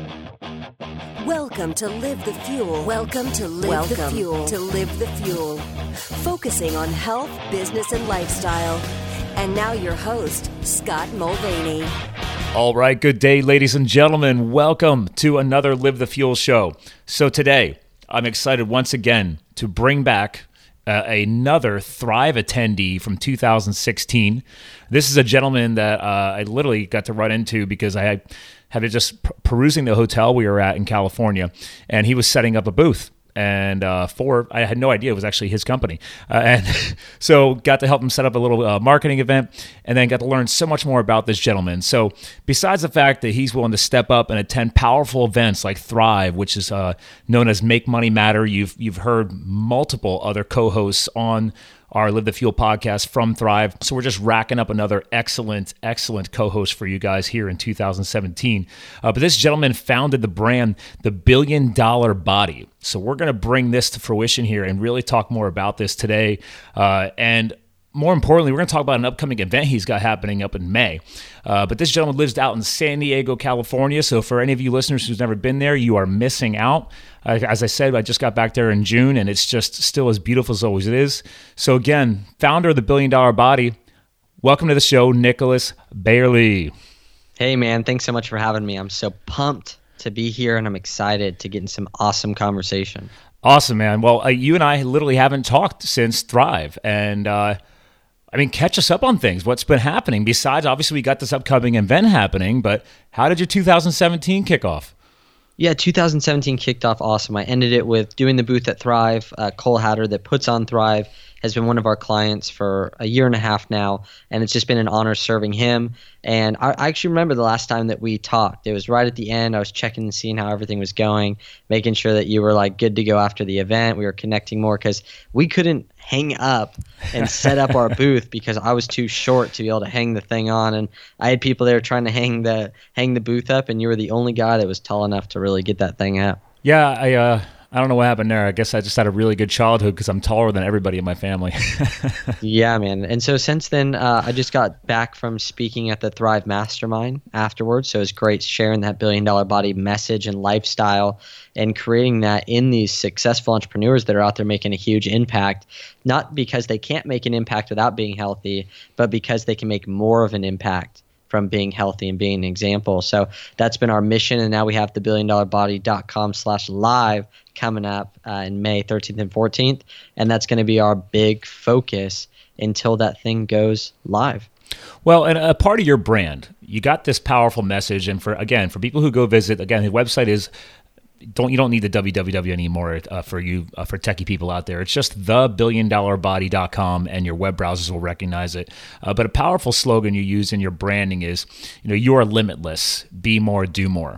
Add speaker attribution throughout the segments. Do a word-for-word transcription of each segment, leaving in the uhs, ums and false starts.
Speaker 1: Welcome to Live the Fuel. Welcome to Live Welcome the Fuel. To Live the Fuel. Focusing on health, business, and lifestyle. And now your host, Scott Mulvaney.
Speaker 2: All right, good day, ladies and gentlemen. Welcome to another Live the Fuel show. So today, I'm excited once again to bring back uh, another Thrive attendee from two thousand sixteen. This is a gentleman that uh, I literally got to run into because I had, had just p- perusing the hotel we were at in California, and he was setting up a booth. And uh, for, I had no idea it was actually his company. Uh, and so got to help him set up a little uh, marketing event, and then got to learn so much more about this gentleman. So besides the fact that he's willing to step up and attend powerful events like Thrive, which is uh, known as Make Money Matter, you've you've heard multiple other co-hosts on our Live the Fuel podcast from Thrive. So we're just racking up another excellent, excellent co-host for you guys here in two thousand seventeen. Uh, but this gentleman founded the brand, The Billion Dollar Body. So we're going to bring this to fruition here and really talk more about this today. Uh, and more importantly, we're going to talk about an upcoming event he's got happening up in May. Uh, but this gentleman lives out in San Diego, California. So for any of you listeners who's never been there, you are missing out. Uh, as I said, I just got back there in June, and it's just still as beautiful as always it is. So again, founder of the Billion Dollar Body, welcome to the show, Nicholas Bayerle.
Speaker 3: Hey, man. Thanks so much for having me. I'm so pumped to be here, and I'm excited to get in some awesome conversation.
Speaker 2: Awesome, man. Well, uh, you and I literally haven't talked since Thrive, and uh, I mean, catch us up on things. What's been happening? Besides, obviously, we got this upcoming event happening, but how did your two thousand seventeen kick off?
Speaker 3: Yeah, two thousand seventeen kicked off awesome. I ended it with doing the booth at Thrive. Uh, Cole Hatter, that puts on Thrive, has been one of our clients for a year and a half now, and it's just been an honor serving him. And I, I actually remember the last time that we talked. It was right at the end. I was checking and seeing how everything was going, making sure that you were like good to go after the event. We were connecting more because we couldn't hang up and set up our booth because I was too short to be able to hang the thing on. And I had people there trying to hang the hang the booth up, and you were the only guy that was tall enough to really get that thing up.
Speaker 2: Yeah, I uh, I don't know what happened there. I guess I just had a really good childhood because I'm taller than everybody in my family.
Speaker 3: Yeah, man. And so since then, uh, I just got back from speaking at the Thrive Mastermind afterwards. So it was great sharing that billion dollar body message and lifestyle and creating that in these successful entrepreneurs that are out there making a huge impact, not because they can't make an impact without being healthy, but because they can make more of an impact from being healthy and being an example. So that's been our mission. And now we have the billion dollar body dot com slash live coming up uh, in May thirteenth and fourteenth. And that's going to be our big focus until that thing goes live.
Speaker 2: Well, and a part of your brand, you got this powerful message. And for, again, for people who go visit, again, the website is, don't you don't need the W W W anymore uh, for you uh, for techie people out there. It's just the billion dollar body dot com, and your web browsers will recognize it. Uh, but a powerful slogan you use in your branding is, you know, you are limitless. Be more, do more.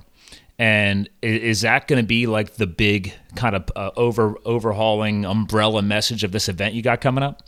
Speaker 2: And is that going to be like the big kind of uh, over overhauling umbrella message of this event you got coming up?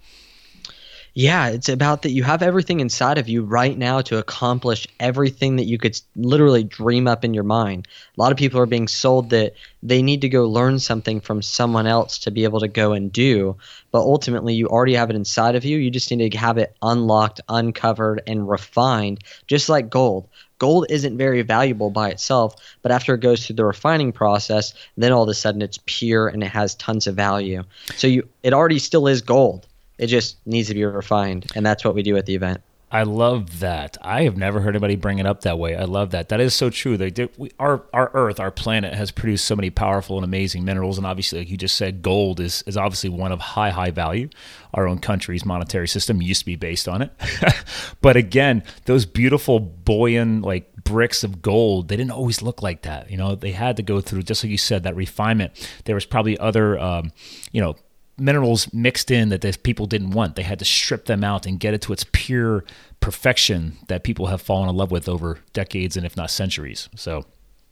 Speaker 3: Yeah, it's about that you have everything inside of you right now to accomplish everything that you could literally dream up in your mind. A lot of people are being sold that they need to go learn something from someone else to be able to go and do, but ultimately you already have it inside of you. You just need to have it unlocked, uncovered, and refined, just like gold. Gold isn't very valuable by itself, but after it goes through the refining process, then all of a sudden it's pure and it has tons of value. So you, it already still is gold. It just needs to be refined, and that's what we do at the event.
Speaker 2: I love that. I have never heard anybody bring it up that way. I love that. That is so true. They do, we, our our Earth, our planet, has produced so many powerful and amazing minerals, and obviously, like you just said, gold is is obviously one of high, high value. Our own country's monetary system used to be based on it. But again, those beautiful, buoyant, like bricks of gold, they didn't always look like that. You know, they had to go through, just like you said, that refinement. There was probably other, um, you know, minerals mixed in that these people didn't want. They had to strip them out and get it to its pure perfection that people have fallen in love with over decades and if not centuries. So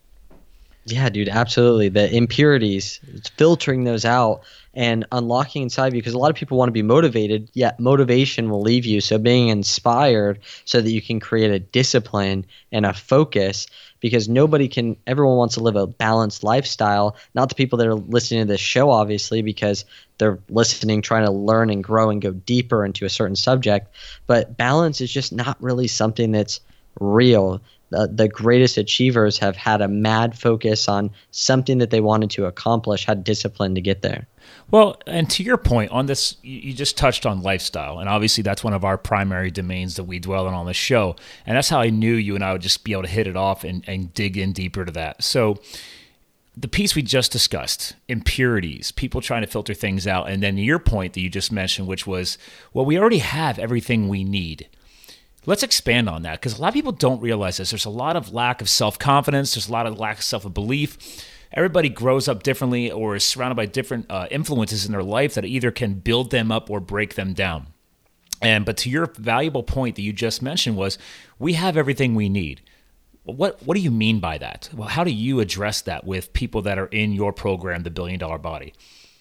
Speaker 3: yeah, dude, absolutely. The impurities, it's filtering those out and unlocking inside of you, because a lot of people want to be motivated, yet motivation will leave you. So being inspired so that you can create a discipline and a focus, because nobody can, everyone wants to live a balanced lifestyle. Not the people that are listening to this show, obviously, because they're listening, trying to learn and grow and go deeper into a certain subject. But balance is just not really something that's real. the, the greatest achievers have had a mad focus on something that they wanted to accomplish, had discipline to get there.
Speaker 2: Well, and to your point on this, you just touched on lifestyle, and obviously that's one of our primary domains that we dwell on on the show, and that's how I knew you and I would just be able to hit it off and, and dig in deeper to that. So the piece we just discussed, impurities, people trying to filter things out, and then your point that you just mentioned, which was, well, we already have everything we need. Let's expand on that, because a lot of people don't realize this. There's a lot of lack of self-confidence. There's a lot of lack of self-belief. Everybody grows up differently or is surrounded by different uh, influences in their life that either can build them up or break them down. And but to your valuable point that you just mentioned was, we have everything we need. What what do you mean by that? Well, how do you address that with people that are in your program, the Billion Dollar Body?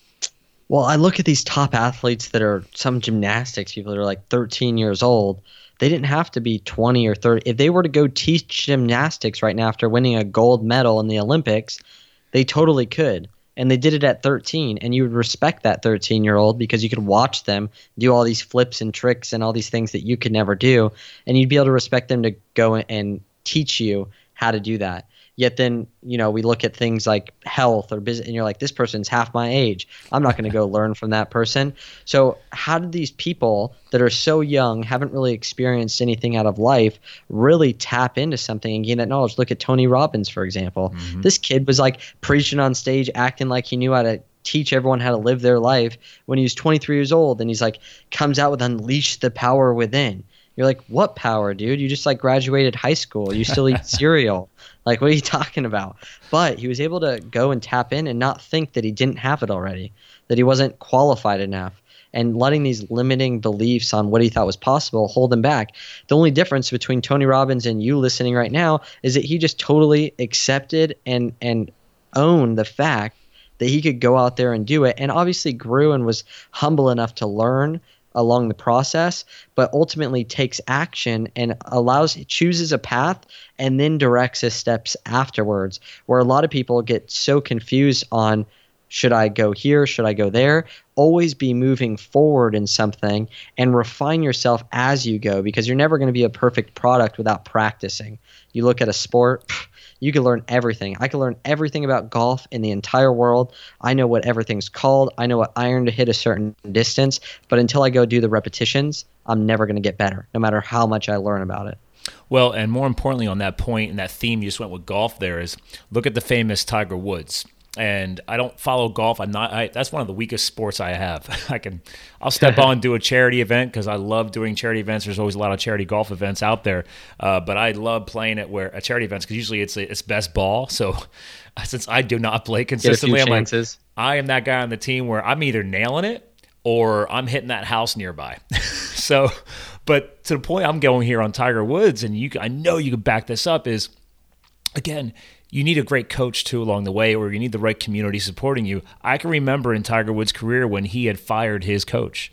Speaker 3: Well, I look at these top athletes that are some gymnastics people that are like thirteen years old. They didn't have to be twenty or thirty. If they were to go teach gymnastics right now after winning a gold medal in the Olympics, they totally could. And they did it at thirteen, and you would respect that thirteen-year-old because you could watch them do all these flips and tricks and all these things that you could never do, and you'd be able to respect them to go and teach you how to do that. Yet then, you know, we look at things like health or business, and you're like, this person's half my age. I'm not going to go learn from that person. So how did these people that are so young, haven't really experienced anything out of life, really tap into something and gain that knowledge? Look at Tony Robbins, for example. Mm-hmm. This kid was like preaching on stage, acting like he knew how to teach everyone how to live their life when he was twenty-three years old. And he's like, comes out with Unleash the Power Within. You're like, what power, dude? You just like graduated high school. You still eat cereal. Like, what are you talking about? But he was able to go and tap in and not think that he didn't have it already, that he wasn't qualified enough, and letting these limiting beliefs on what he thought was possible hold him back. The only difference between Tony Robbins and you listening right now is that he just totally accepted and and owned the fact that he could go out there and do it, and obviously grew and was humble enough to learn along the process, but ultimately takes action and allows chooses a path and then directs his steps afterwards, where a lot of people get so confused on, should I go here, should I go there? Always be moving forward in something and refine yourself as you go, because you're never going to be a perfect product without practicing. You look at a sport, you can learn everything. I can learn everything about golf in the entire world. I know what everything's called. I know what iron to hit a certain distance. But until I go do the repetitions, I'm never going to get better, no matter how much I learn about it.
Speaker 2: Well, and more importantly on that point and that theme you just went with golf there is, look at the famous Tiger Woods. And I don't follow golf. I'm not. I, that's one of the weakest sports I have. I can. I'll step on and do a charity event because I love doing charity events. There's always a lot of charity golf events out there, uh, but I love playing at where at charity events because usually it's it's best ball. So since I do not play consistently, I'm like, I am that guy on the team where I'm either nailing it or I'm hitting that house nearby. So, but to the point I'm going here on Tiger Woods, and you, I know you can back this up. Is again. You need a great coach, too, along the way, or you need the right community supporting you. I can remember in Tiger Woods' career when he had fired his coach.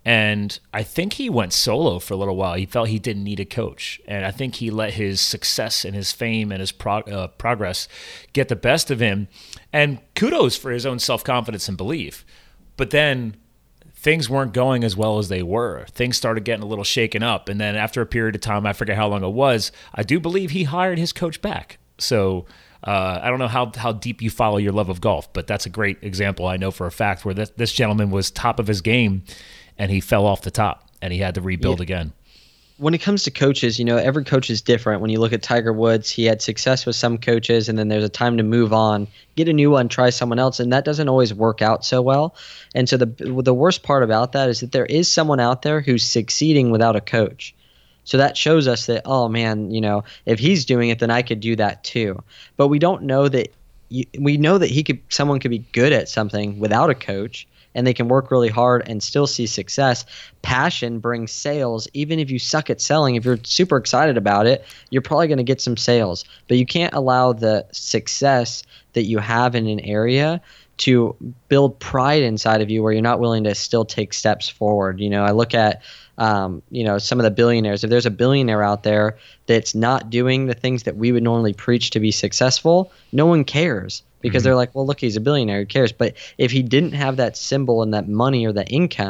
Speaker 2: And I think he went solo for a little while. He felt he didn't need a coach. And I think he let his success and his fame and his prog- uh, progress get the best of him. And kudos for his own self-confidence and belief. But then things weren't going as well as they were. Things started getting a little shaken up. And then after a period of time, I forget how long it was, I do believe he hired his coach back. So uh, I don't know how, how deep you follow your love of golf, but that's a great example I know for a fact where this, this gentleman was top of his game and he fell off the top and he had to rebuild yeah. again.
Speaker 3: When it comes to coaches, you know, every coach is different. When you look at Tiger Woods, he had success with some coaches and then there's a time to move on, get a new one, try someone else, and that doesn't always work out so well. And so the the worst part about that is that there is someone out there who's succeeding without a coach. So that shows us that, oh man, you know, if he's doing it, then I could do that too. But we don't know that. You, we know that he could. Someone could be good at something without a coach, and they can work really hard and still see success. Passion brings sales. Even if you suck at selling, if you're super excited about it, you're probably going to get some sales. But you can't allow the success that you have in an area to build pride inside of you where you're not willing to still take steps forward. You know, I look at Um, you know, some of the billionaires. If there's a billionaire out there that's not doing the things that we would normally preach to be successful, no one cares because mm-hmm. they're like, well, look, he's a billionaire. Who cares? But if he didn't have that symbol and that money or that income,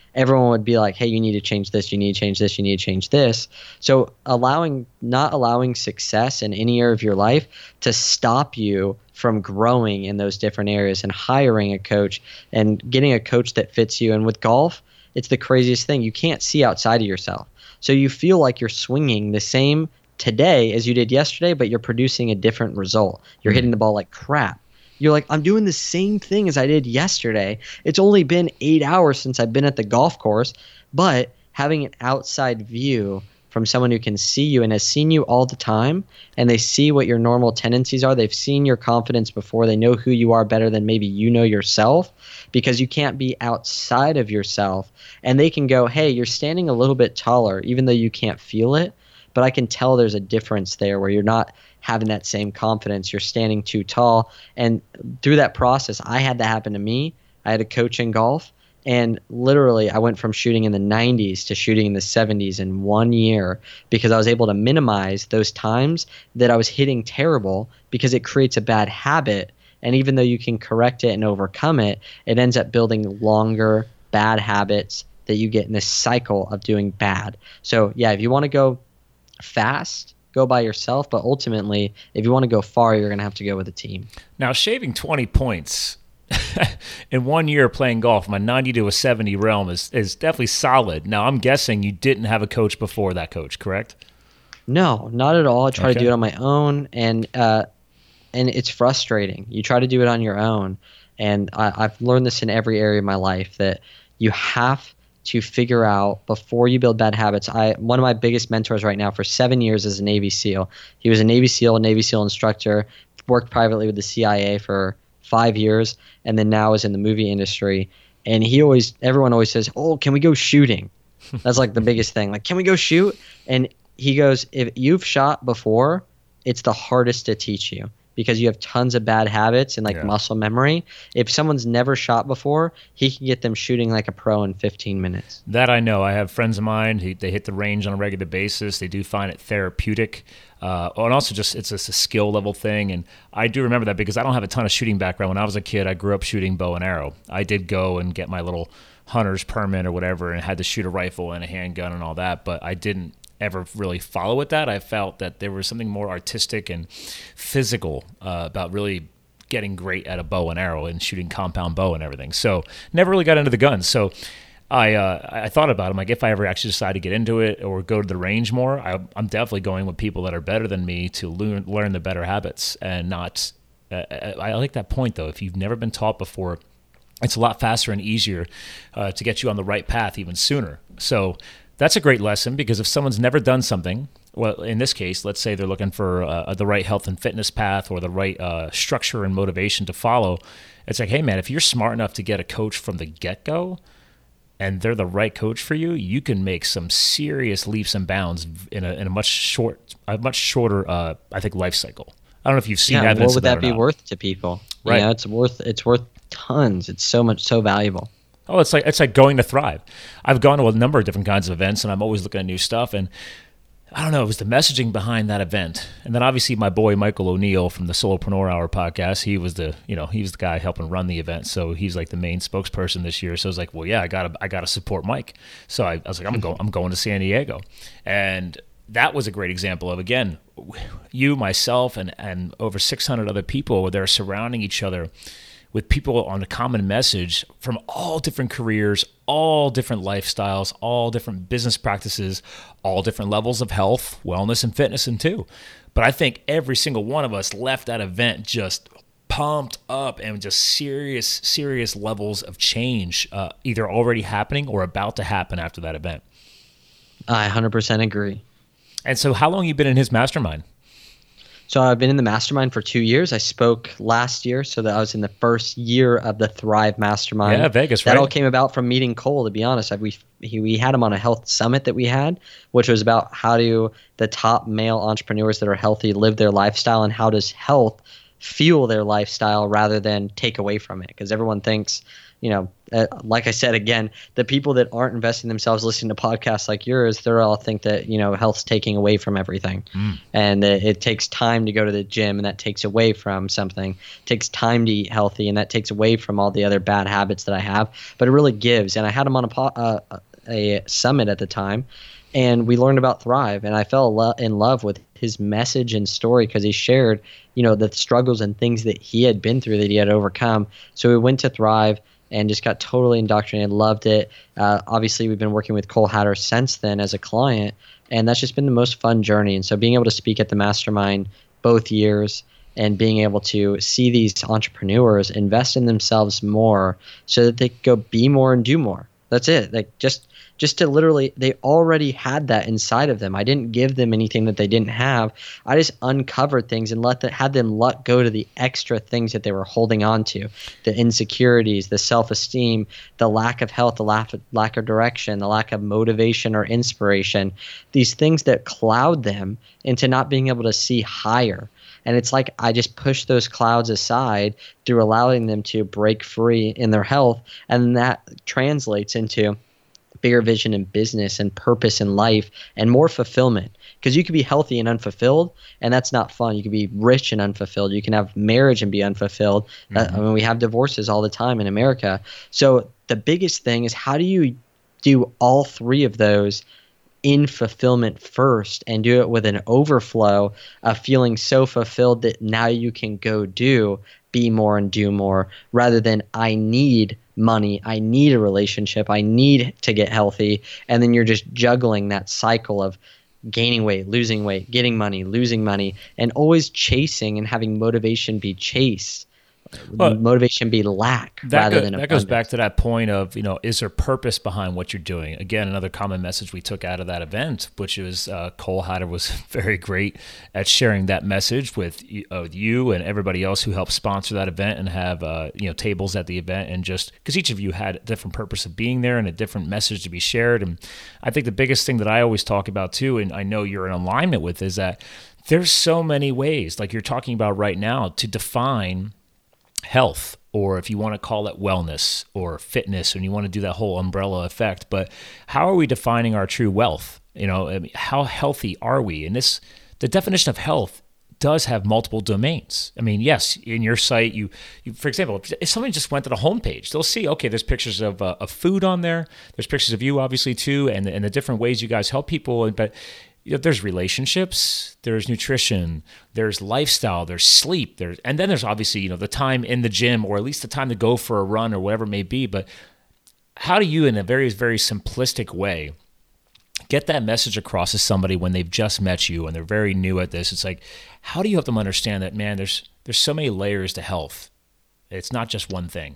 Speaker 3: everyone would be like, hey, you need to change this, you need to change this, you need to change this. So allowing, not allowing success in any area of your life to stop you from growing in those different areas and hiring a coach and getting a coach that fits you. And with golf, it's the craziest thing. You can't see outside of yourself. So you feel like you're swinging the same today as you did yesterday, but you're producing a different result. You're hitting the ball like crap. You're like, I'm doing the same thing as I did yesterday. It's only been eight hours since I've been at the golf course, but having an outside view from someone who can see you and has seen you all the time, and they see what your normal tendencies are. They've seen your confidence before. They know who you are better than maybe you know yourself, because you can't be outside of yourself. And they can go, hey, you're standing a little bit taller, even though you can't feel it. But I can tell there's a difference there where you're not having that same confidence. You're standing too tall. And through that process, I had that happen to me. I had a coach in golf. And literally, I went from shooting in the nineties to shooting in the seventies in one year because I was able to minimize those times that I was hitting terrible, because it creates a bad habit. And even though you can correct it and overcome it, it ends up building longer bad habits that you get in this cycle of doing bad. So yeah, if you want to go fast, go by yourself, but ultimately if you want to go far, you're going to have to go with a team.
Speaker 2: Now, shaving twenty points in one year playing golf from a ninety to a seventy realm is, is definitely solid. Now, I'm guessing you didn't have a coach before that coach, correct?
Speaker 3: No, not at all. I try
Speaker 2: Okay.
Speaker 3: to do it on my own, and uh, and it's frustrating. You try to do it on your own, and I, I've learned this in every area of my life, that you have to figure out before you build bad habits. I one of my biggest mentors right now for seven years is a Navy SEAL. He was a Navy SEAL, Navy SEAL instructor, worked privately with the C I A for five years, and then now is in the movie industry. And he always, everyone always says, oh, can we go shooting? That's like the biggest thing. Like, can we go shoot? And he goes, if you've shot before, it's the hardest to teach you, because you have tons of bad habits and like
Speaker 2: Yeah.
Speaker 3: muscle memory. If someone's never shot before, he can get them shooting like a pro in fifteen minutes.
Speaker 2: That I know. I have friends of mine who they hit the range on a regular basis. They do find it therapeutic. Uh, and also just it's just a skill level thing. And I do remember that because I don't have a ton of shooting background. When I was a kid, I grew up shooting bow and arrow. I did go and get my little hunter's permit or whatever and had to shoot a rifle and a handgun and all that, but I didn't ever really follow with that. I felt that there was something more artistic and physical uh, about really getting great at a bow and arrow and shooting compound bow and everything. So never really got into the guns. So I uh, I thought about it. I'm like, if I ever actually decide to get into it or go to the range more, I, I'm definitely going with people that are better than me to learn, learn the better habits and not. Uh, I like that point though. If you've never been taught before, it's a lot faster and easier uh, to get you on the right path even sooner. So that's a great lesson, because if someone's never done something, well, in this case, let's say they're looking for uh, the right health and fitness path or the right uh, structure and motivation to follow, it's like, hey, man, if you're smart enough to get a coach from the get-go and they're the right coach for you, you can make some serious leaps and bounds in a, in a much short, a much shorter, uh, I think, life cycle. I don't know if you've seen
Speaker 3: Yeah,
Speaker 2: evidence
Speaker 3: what would
Speaker 2: of that,
Speaker 3: that
Speaker 2: or
Speaker 3: be
Speaker 2: not.
Speaker 3: worth to people?
Speaker 2: Right.
Speaker 3: You know, it's worth it's worth tons. It's so much, so valuable.
Speaker 2: Oh, it's like it's like going to Thrive. I've gone to a number of different kinds of events, and I'm always looking at new stuff. And I don't know, it was the messaging behind that event. And then obviously my boy Michael O'Neill from the Solopreneur Hour podcast, he was the you know he was the guy helping run the event, so he's like the main spokesperson this year. So I was like, well, yeah, I gotta I gotta support Mike. So I, I was like, I'm going I'm going to San Diego, and that was a great example of, again, you, myself, and and over six hundred other people. They're surrounding each other with people on a common message from all different careers, all different lifestyles, all different business practices, all different levels of health, wellness, and fitness, and too. But I think every single one of us left that event just pumped up and just serious, serious levels of change, uh, either already happening or about to happen after that event.
Speaker 3: I one hundred percent agree.
Speaker 2: And so how long have you been in his mastermind?
Speaker 3: So I've been in the mastermind for two years. I spoke last year, so that I was in the first year of the Thrive Mastermind.
Speaker 2: Yeah, Vegas,
Speaker 3: that
Speaker 2: right?
Speaker 3: all came about from meeting Cole, to be honest. I, we he, we had him on a health summit that we had, which was about how do the top male entrepreneurs that are healthy live their lifestyle, and how does health fuel their lifestyle rather than take away from it. Because everyone thinks, you know, uh, like I said, again, the people that aren't investing themselves listening to podcasts like yours, they're all think that, you know, health's taking away from everything. Mm. And it, it takes time to go to the gym, and that takes away from something. It takes time to eat healthy, and that takes away from all the other bad habits that I have. But it really gives. And I had him on a, po- uh, a summit at the time, and we learned about Thrive, and I fell lo- in love with his message and story because he shared, you know, the struggles and things that he had been through that he had overcome. So we went to Thrive and just got totally indoctrinated, loved it. Uh, obviously, we've been working with Cole Hatter since then as a client, and that's just been the most fun journey. And so being able to speak at the mastermind both years and being able to see these entrepreneurs invest in themselves more so that they can go be more and do more. That's it. Like just just to literally, they already had that inside of them. I didn't give them anything that they didn't have. I just uncovered things and let them, had them let go to the extra things that they were holding on to, the insecurities, the self-esteem, the lack of health, the lack of, lack of direction, the lack of motivation or inspiration, these things that cloud them into not being able to see higher. And it's like I just push those clouds aside through allowing them to break free in their health, and that translates into bigger vision in business and purpose in life and more fulfillment. Because you could be healthy and unfulfilled, and that's not fun. You could be rich and unfulfilled. You can have marriage and be unfulfilled. Mm-hmm. Uh, I mean, we have divorces all the time in America. So the biggest thing is, how do you do all three of those in fulfillment first and do it with an overflow of feeling so fulfilled that now you can go do, be more and do more, rather than I need money, I need a relationship, I need to get healthy, and then you're just juggling that cycle of gaining weight, losing weight, getting money, losing money, and always chasing and having motivation be chase. Well, motivation be lack
Speaker 2: that
Speaker 3: rather
Speaker 2: go,
Speaker 3: than
Speaker 2: that
Speaker 3: abundance.
Speaker 2: goes back to that point of, you know, is there purpose behind what you're doing? Again, another common message we took out of that event, which was uh, Cole Hatter was very great at sharing that message with uh, you and everybody else who helped sponsor that event and have uh, you know tables at the event, and just because each of you had a different purpose of being there and a different message to be shared. And I think the biggest thing that I always talk about too, and I know you're in alignment with, is that there's so many ways, like you're talking about right now, to define health, or if you want to call it wellness or fitness, and you want to do that whole umbrella effect. But how are we defining our true wealth? You know, I mean, how healthy are we? And this, the definition of health does have multiple domains. I mean, yes, in your site, you, you for example, if somebody just went to the homepage, they'll see, okay, there's pictures of, uh, of food on there. There's pictures of you, obviously, too, and, and the different ways you guys help people. But you know, there's relationships, there's nutrition, there's lifestyle, there's sleep, there's, and then there's obviously, you know, the time in the gym, or at least the time to go for a run or whatever it may be. But how do you, in a very, very simplistic way, get that message across to somebody when they've just met you and they're very new at this? It's like, how do you help them understand that, man, there's there's so many layers to health. It's not just one thing.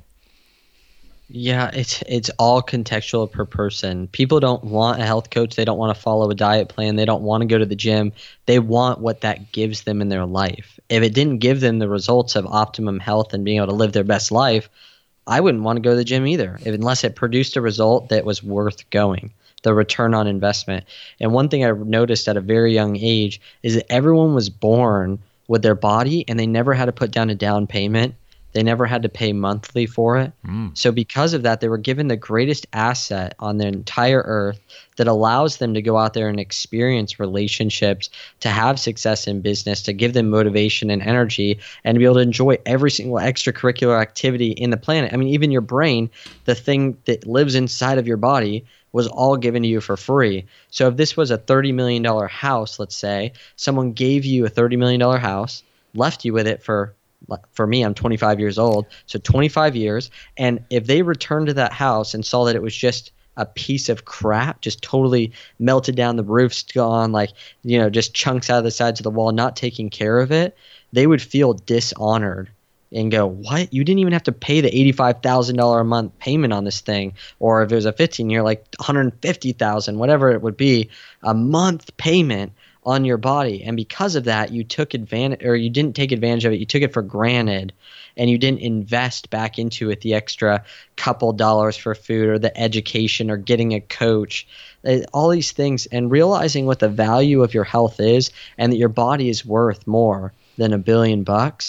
Speaker 3: Yeah, it's it's all contextual per person. People don't want a health coach. They don't want to follow a diet plan. They don't want to go to the gym. They want what that gives them in their life. If it didn't give them the results of optimum health and being able to live their best life, I wouldn't want to go to the gym either, if, unless it produced a result that was worth going, the return on investment. And one thing I noticed at a very young age is that everyone was born with their body, and they never had to put down a down payment. They never had to pay monthly for it. Mm. So because of that, they were given the greatest asset on the entire earth that allows them to go out there and experience relationships, to have success in business, to give them motivation and energy, and to be able to enjoy every single extracurricular activity in the planet. I mean, even your brain, the thing that lives inside of your body, was all given to you for free. So if this was a thirty million dollars house, let's say, someone gave you a thirty million dollars house, left you with it for For me, I'm twenty-five years old, so twenty-five years. And if they returned to that house and saw that it was just a piece of crap, just totally melted down, the roof's gone, like, you know, just chunks out of the sides of the wall, not taking care of it, they would feel dishonored and go, what? You didn't even have to pay the eighty-five thousand dollars a month payment on this thing. Or if it was a fifteen year, like one hundred fifty thousand dollars, whatever it would be, a month payment on your body. And because of that, you took advantage, or you didn't take advantage of it, you took it for granted, and you didn't invest back into it the extra couple dollars for food or the education or getting a coach, all these things, and realizing what the value of your health is and that your body is worth more than a billion bucks.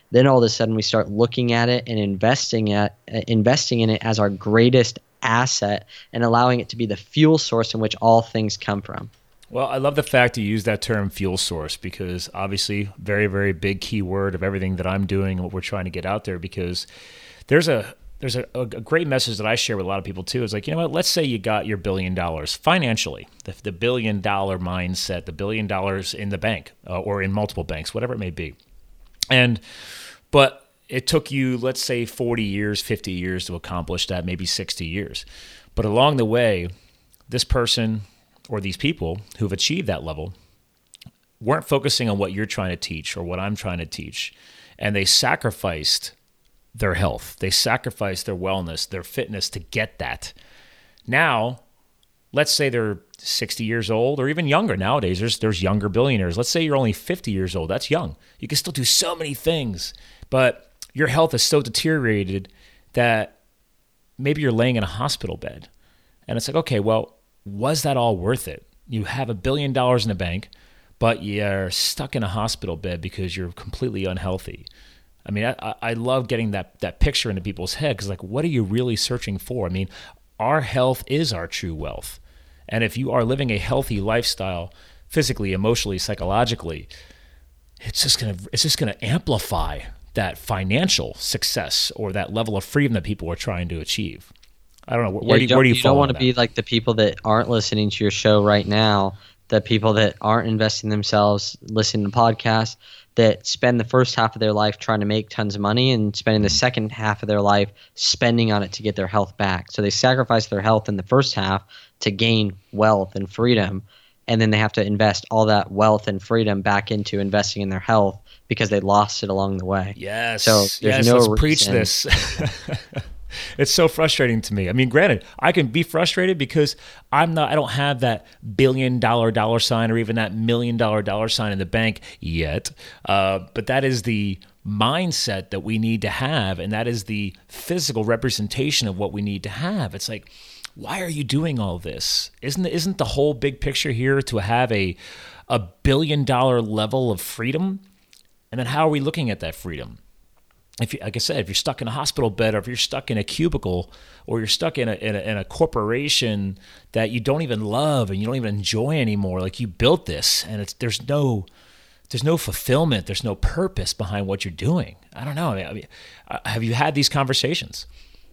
Speaker 3: then all of a sudden we start looking at it and investing at uh, investing in it as our greatest asset and allowing it to be the fuel source in which all things come from.
Speaker 2: Well, I love the fact you use that term fuel source, because obviously very, very big key word of everything that I'm doing and what we're trying to get out there, because there's a there's a, a great message that I share with a lot of people too. Is like, you know what, let's say you got your billion dollars financially, the, the billion dollar mindset, the billion dollars in the bank uh, or in multiple banks, whatever it may be. And, but it took you, let's say forty years, fifty years to accomplish that, maybe sixty years. But along the way, this person or these people who've achieved that level weren't focusing on what you're trying to teach or what I'm trying to teach. And they sacrificed their health. They sacrificed their wellness, their fitness to get that. Now, let's say they're sixty years old or even younger. Nowadays, there's, there's younger billionaires. Let's say you're only fifty years old. That's young. You can still do so many things, but your health is so deteriorated that maybe you're laying in a hospital bed. And it's like, okay, well, was that all worth it? You have a billion dollars in the bank, but you're stuck in a hospital bed because you're completely unhealthy. I mean, I, I love getting that that picture into people's head, because like, what are you really searching for? I mean, our health is our true wealth. And if you are living a healthy lifestyle, physically, emotionally, psychologically, it's just gonna it's just gonna amplify that financial success or that level of freedom that people are trying to achieve. I don't know. Where,
Speaker 3: yeah,
Speaker 2: where do you, where do you,
Speaker 3: you
Speaker 2: fall
Speaker 3: don't want to
Speaker 2: on
Speaker 3: be
Speaker 2: that?
Speaker 3: like the people that aren't listening to your show right now, the people that aren't investing themselves, listening to podcasts, that spend the first half of their life trying to make tons of money and spending the second half of their life spending on it to get their health back. So they sacrifice their health in the first half to gain wealth and freedom, and then they have to invest all that wealth and freedom back into investing in their health because they lost it along the way.
Speaker 2: Yes.
Speaker 3: So there's
Speaker 2: yes,
Speaker 3: no
Speaker 2: let's
Speaker 3: reason.
Speaker 2: preach this. It's so frustrating to me. I mean, granted, I can be frustrated because I'm not, I don't have that billion dollar dollar sign or even that million dollar dollar sign in the bank yet. Uh, but that is the mindset that we need to have. And that is the physical representation of what we need to have. It's like, why are you doing all this? Isn't, isn't the whole big picture here to have a, a billion dollar level of freedom? And then how are we looking at that freedom? If you, like I said, if you're stuck in a hospital bed, or if you're stuck in a cubicle, or you're stuck in a, in a in a corporation that you don't even love and you don't even enjoy anymore, like you built this, and it's there's no there's no fulfillment, there's no purpose behind what you're doing. I don't know. I mean, have you had these conversations?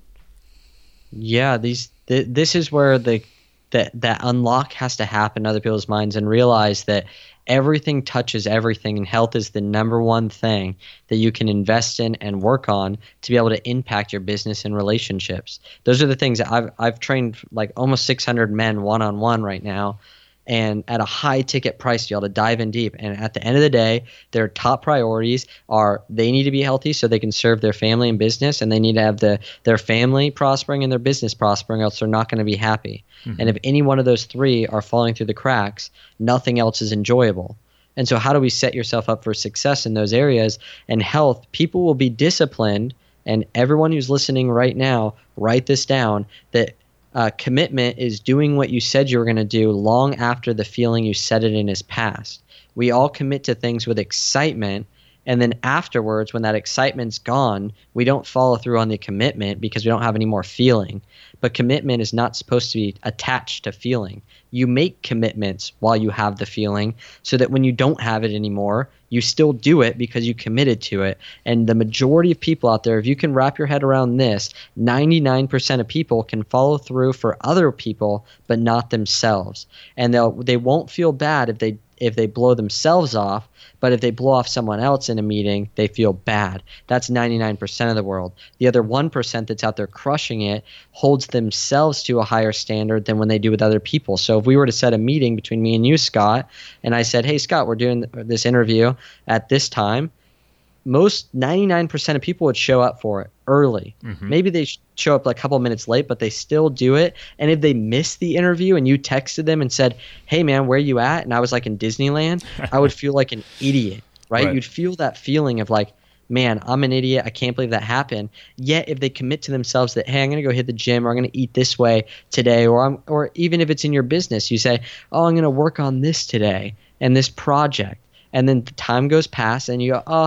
Speaker 3: Yeah, these th- this is where the that that unlock has to happen in other people's minds, and realize that everything touches everything, and health is the number one thing that you can invest in and work on to be able to impact your business and relationships. Those are the things that I've I've trained like almost six hundred men one-on-one right now, and at a high ticket price to be able to dive in deep. And at the end of the day, their top priorities are they need to be healthy so they can serve their family and business, and they need to have the their family prospering and their business prospering, else they're not going to be happy. Mm-hmm. And if any one of those three are falling through the cracks, nothing else is enjoyable. And so how do we set yourself up for success in those areas? And health, people will be disciplined, and everyone who's listening right now, write this down, that Uh, commitment is doing what you said you were going to do long after the feeling you said it in is past. We all commit to things with excitement, and then afterwards, when that excitement's gone, we don't follow through on the commitment because we don't have any more feeling. But commitment is not supposed to be attached to feeling. You make commitments while you have the feeling, so that when you don't have it anymore, you still do it because you committed to it. And the majority of people out there, if you can wrap your head around this, ninety-nine percent of people can follow through for other people, but not themselves. And they'll they won't feel bad if they if they blow themselves off, but if they blow off someone else in a meeting, they feel bad. That's ninety-nine percent of the world. The other one percent that's out there crushing it holds themselves to a higher standard than when they do with other people. So if we were to set a meeting between me and you, Scott, and I said, hey, Scott, we're doing this interview at this time, most ninety-nine percent of people would show up for it early. Mm-hmm. Maybe they show up like a couple minutes late, but they still do it. And if they missed the interview and you texted them and said, hey, man, where you at? And I was like in Disneyland, I would feel like an idiot, right? right? You'd feel that feeling of like, man, I'm an idiot. I can't believe that happened. Yet if they commit to themselves that, hey, I'm going to go hit the gym, or I'm going to eat this way today, or I'm, or even if it's in your business, you say, oh, I'm going to work on this today and this project. And then the time goes past and you go, oh,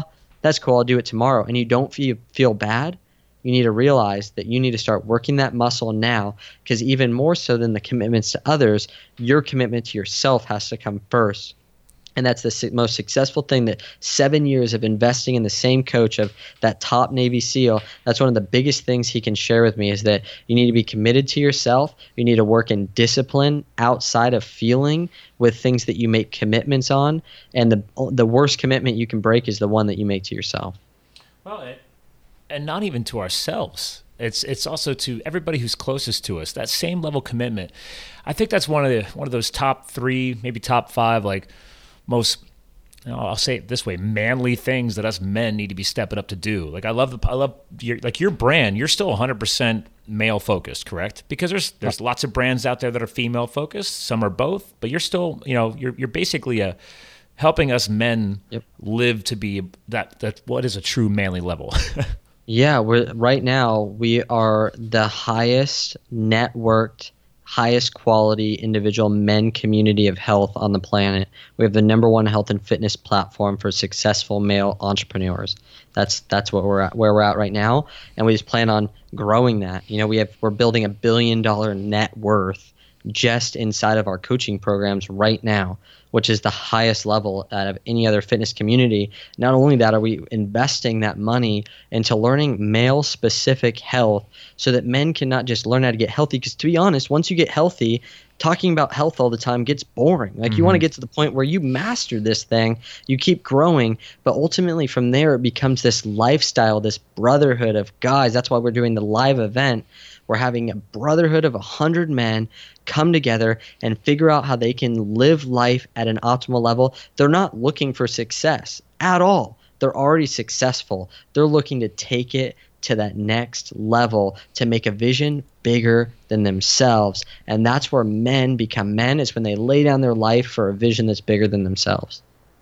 Speaker 3: that's cool, I'll do it tomorrow, and you don't feel feel bad, you need to realize that you need to start working that muscle now, because even more so than the commitments to others, your commitment to yourself has to come first. And that's the su- most successful thing, that seven years of investing in the same coach of that top Navy SEAL, that's one of the biggest things he can share with me, is that you need to be committed to yourself. You need to work in discipline outside of feeling with things that you make commitments on. And the the worst commitment you can break is the one that you make to yourself.
Speaker 2: Well, it, and not even to ourselves. It's it's also to everybody who's closest to us. That same level commitment. I think that's one of the one of those top three, maybe top five, like most, you know, I'll say it this way, manly things that us men need to be stepping up to do. Like I love the I love your, like your brand. You're still one hundred percent male focused, correct? Because there's there's lots of brands out there that are female focused. Some are both, but you're still, you know, you're you're basically a helping us men yep. live to be that that what is a true manly level.
Speaker 3: Yeah, we're right now we are the highest networked, highest quality individual men community of health on the planet. We have the number one health and fitness platform for successful male entrepreneurs. That's that's what we're at, where we're at right now, and we just plan on growing that. You know, we have we're building a billion dollar net worth just inside of our coaching programs right now, which is the highest level out of any other fitness community. Not only that, are we investing that money into learning male-specific health so that men can not just learn how to get healthy, because to be honest, once you get healthy, talking about health all the time gets boring. Like mm-hmm. you want to get to the point where you master this thing, you keep growing, but ultimately from there it becomes this lifestyle, this brotherhood of guys. That's why we're doing the live event. We're having a brotherhood of one hundred men come together and figure out how they can live life at an optimal level. They're not looking for success at all. They're already successful. They're looking to take it to that next level, to make a vision bigger than themselves. And that's where men become men, is when they lay down their life for a vision that's bigger than themselves.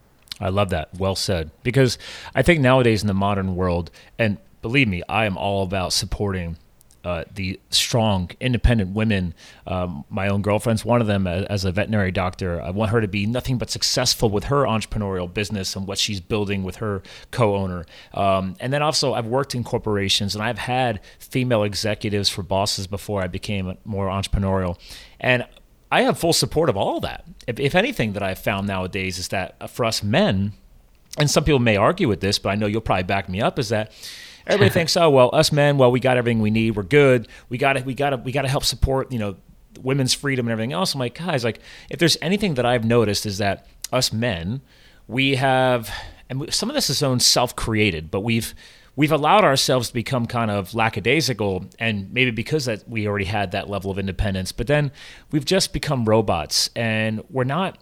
Speaker 2: I love that. Well said. Because I think nowadays in the modern world, and believe me, I am all about supporting Uh, the strong, independent women. Um, my own girlfriend's one of them. As, as a veterinary doctor, I want her to be nothing but successful with her entrepreneurial business and what she's building with her co-owner. Um, and then also, I've worked in corporations, and I've had female executives for bosses before I became more entrepreneurial. And I have full support of all that. If, if anything that I've found nowadays is that for us men, and some people may argue with this, but I know you'll probably back me up, is that everybody thinks, oh well, us men, well, we got everything we need, we're good. We got to, we got to, we got to help support, you know, women's freedom and everything else. I'm like, guys, like, if there's anything that I've noticed is that us men, we have, and we, some of this is own self-created, but we've we've allowed ourselves to become kind of lackadaisical, and maybe because that we already had that level of independence, but then we've just become robots, and we're not.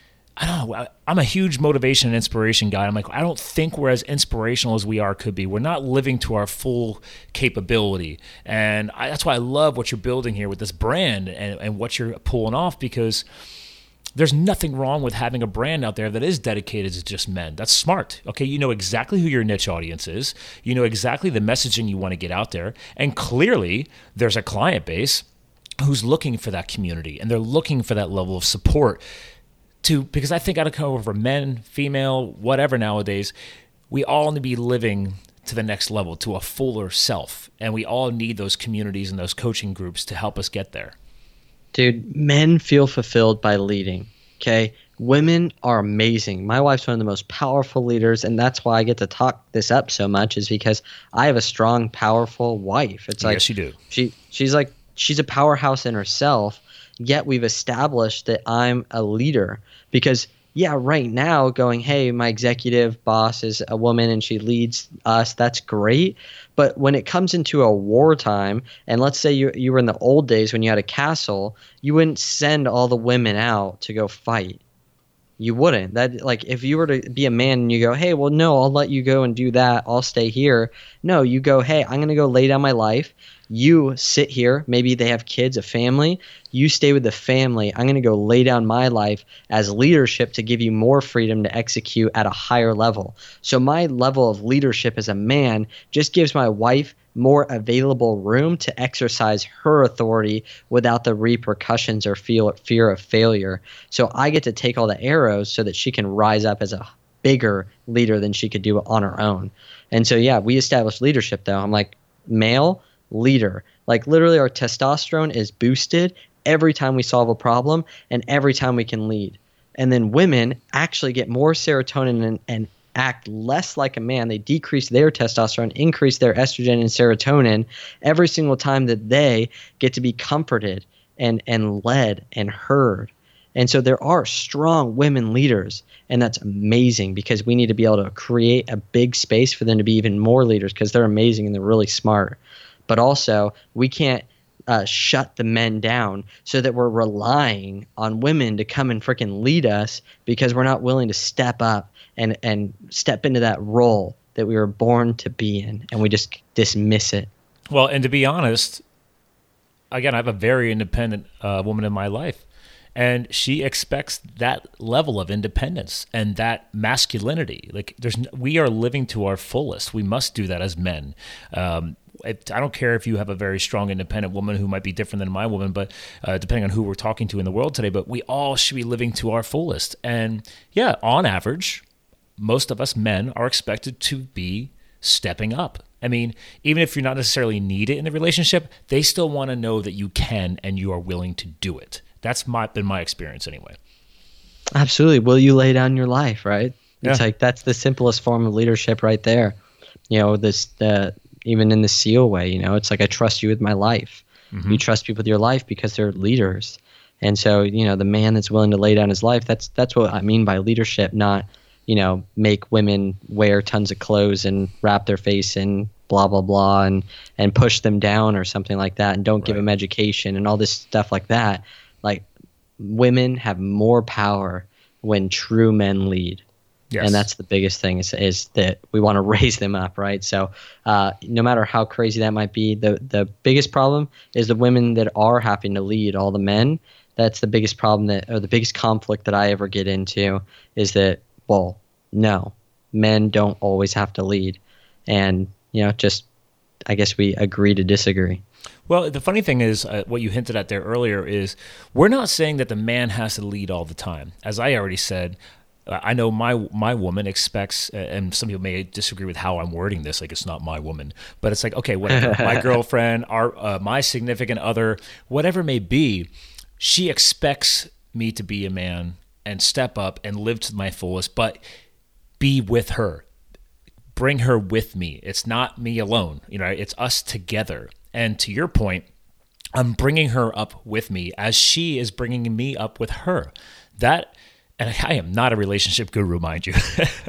Speaker 2: I don't know. I'm a huge motivation and inspiration guy. I'm like, I don't think we're as inspirational as we are could be. We're not living to our full capability. And I, that's why I love what you're building here with this brand and, and what you're pulling off, because there's nothing wrong with having a brand out there that is dedicated to just men. That's smart. Okay, you know exactly who your niche audience is. You know exactly the messaging you want to get out there. And clearly there's a client base who's looking for that community, and they're looking for that level of support. To, because I think I don't come over men, female, whatever nowadays, we all need to be living to the next level, to a fuller self. And we all need those communities and those coaching groups to help us get there.
Speaker 3: Dude, men feel fulfilled by leading, okay? Women are amazing. My wife's one of the most powerful leaders, and that's why I get to talk this up so much, is because I have a strong, powerful wife. It's like,
Speaker 2: yes, you do.
Speaker 3: She, she's like, she's a powerhouse in herself. Yet we've established that I'm a leader, because, yeah, right now going, hey, my executive boss is a woman and she leads us, that's great. But when it comes into a wartime, and let's say you you were in the old days when you had a castle, you wouldn't send all the women out to go fight. You wouldn't. That, like, if you were to be a man and you go, hey, well, no, I'll let you go and do that, I'll stay here. No, you go, hey, I'm going to go lay down my life. You sit here. Maybe they have kids, a family. You stay with the family. I'm going to go lay down my life as leadership to give you more freedom to execute at a higher level. So my level of leadership as a man just gives my wife more available room to exercise her authority without the repercussions or feel fear of failure. So I get to take all the arrows so that she can rise up as a bigger leader than she could do on her own. And so, yeah, we established leadership, though. I'm like, male leader. Like, literally, our testosterone is boosted every time we solve a problem and every time we can lead. And then women actually get more serotonin and, and act less like a man. They decrease their testosterone, increase their estrogen and serotonin every single time that they get to be comforted and, and led and heard. And so there are strong women leaders, and that's amazing because we need to be able to create a big space for them to be even more leaders because they're amazing and they're really smart. But also, we can't uh, shut the men down so that we're relying on women to come and freaking lead us because we're not willing to step up and, and step into that role that we were born to be in, and we just dismiss it.
Speaker 2: Well, and to be honest, again, I have a very independent uh, woman in my life. And she expects that level of independence and that masculinity. Like, there's, we are living to our fullest. We must do that as men. Um, it, I don't care if you have a very strong, independent woman who might be different than my woman, but uh, depending on who we're talking to in the world today. But we all should be living to our fullest. And yeah, on average, most of us men are expected to be stepping up. I mean, even if you're not necessarily needed in the relationship, they still want to know that you can and you are willing to do it. That's my been my experience anyway.
Speaker 3: Absolutely. Will you lay down your life, right?
Speaker 2: Yeah.
Speaker 3: It's like that's the simplest form of leadership right there. You know, this uh, even in the SEAL way, you know, it's like I trust you with my life. Mm-hmm. You trust people with your life because they're leaders. And so, you know, the man that's willing to lay down his life, that's that's what I mean by leadership, not, you know, make women wear tons of clothes and wrap their face in blah, blah, blah, and, and push them down or something like that, and don't right. give them education and all this stuff like that. Like, women have more power when true men lead. Yes. And that's the biggest thing is, is that we want to raise them up, right? So uh, no matter how crazy that might be, the, the biggest problem is the women that are having to lead all the men. That's the biggest problem that, or the biggest conflict that I ever get into is that, well, no, men don't always have to lead. And, you know, just, I guess we agree to disagree.
Speaker 2: Well, the funny thing is, uh, what you hinted at there earlier is we're not saying that the man has to lead all the time. As I already said, uh, I know my my woman expects, uh, and some people may disagree with how I'm wording this, like it's not my woman, but it's like, okay, whatever, my girlfriend, our uh, my significant other, whatever it may be, she expects me to be a man and step up and live to my fullest, but be with her. Bring her with me. It's not me alone. You know, it's us together. And to your point, I'm bringing her up with me as she is bringing me up with her. That, and I am not a relationship guru, mind you.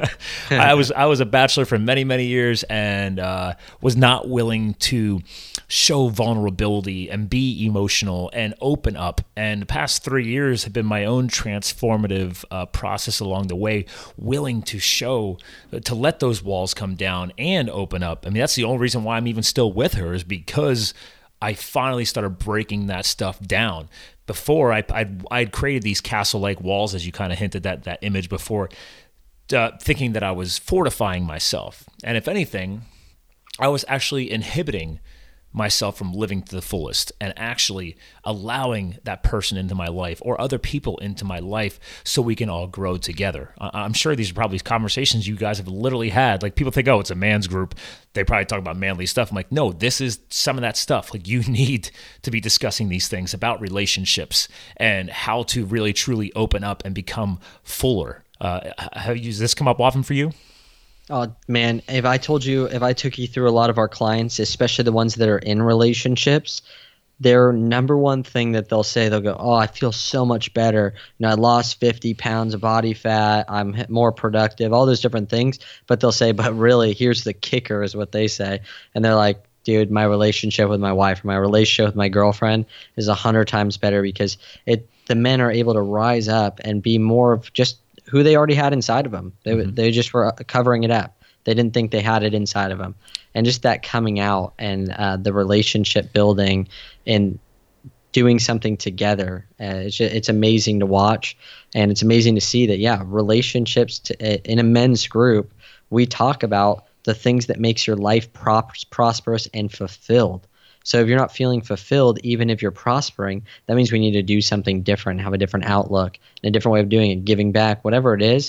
Speaker 2: I was I was a bachelor for many, many years and uh, was not willing to show vulnerability and be emotional and open up. And the past three years have been my own transformative uh, process along the way, willing to show, to let those walls come down and open up. I mean, that's the only reason why I'm even still with her is because I finally started breaking that stuff down. Before, I, I'd, I'd created these castle-like walls, as you kind of hinted that that image before, uh, thinking that I was fortifying myself. And if anything, I was actually inhibiting myself from living to the fullest and actually allowing that person into my life or other people into my life so we can all grow together. I'm sure these are probably conversations you guys have literally had. Like, people think, oh, it's a man's group. They probably talk about manly stuff. I'm like, no, this is some of that stuff. Like, you need to be discussing these things about relationships and how to really truly open up and become fuller. Uh, have you, does this come up often for you?
Speaker 3: Oh, man, if I told you, if I took you through a lot of our clients, especially the ones that are in relationships, their number one thing that they'll say, they'll go, oh, I feel so much better. You know, I lost fifty pounds of body fat. I'm more productive, all those different things. But they'll say, but really, here's the kicker is what they say. And they're like, dude, my relationship with my wife or my relationship with my girlfriend is a hundred times better because it the men are able to rise up and be more of just who they already had inside of them. They mm-hmm. they just were covering it up. They didn't think they had it inside of them. And just that coming out and uh, the relationship building and doing something together, uh, it's, just, it's amazing to watch. And it's amazing to see that, yeah, relationships to, in a men's group, we talk about the things that makes your life prop- prosperous and fulfilled. So if you're not feeling fulfilled, even if you're prospering, that means we need to do something different, have a different outlook, and a different way of doing it, giving back, whatever it is.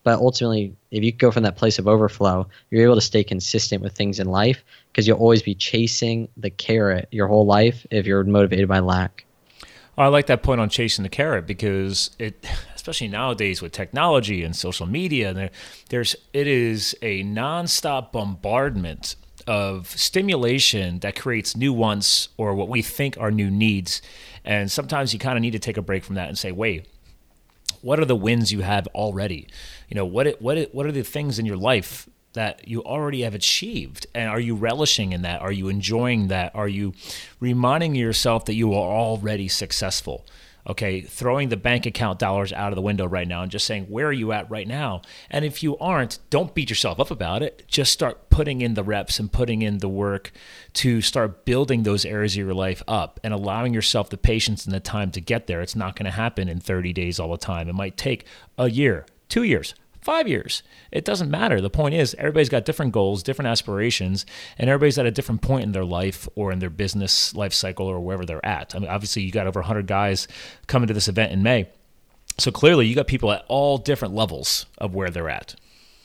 Speaker 3: But ultimately, if you go from that place of overflow, you're able to stay consistent with things in life because you'll always be chasing the carrot your whole life if you're motivated by lack.
Speaker 2: I like that point on chasing the carrot because it, especially nowadays with technology and social media, there, there's it is a nonstop bombardment of stimulation that creates new wants or what we think are new needs. And sometimes you kind of need to take a break from that and say, wait, what are the wins you have already? You know, what it, what it, what are the things in your life that you already have achieved? And are you relishing in that? Are you enjoying that? Are you reminding yourself that you are already successful? Okay, throwing the bank account dollars out of the window right now and just saying, where are you at right now? And if you aren't, don't beat yourself up about it. Just start putting in the reps and putting in the work to start building those areas of your life up and allowing yourself the patience and the time to get there. It's not going to happen in thirty days all the time. It might take a year, two years, five years. It doesn't matter. The point is everybody's got different goals, different aspirations, and everybody's at a different point in their life or in their business life cycle or wherever they're at. I mean, obviously you got over one hundred guys coming to this event in May. So clearly you got people at all different levels of where they're at.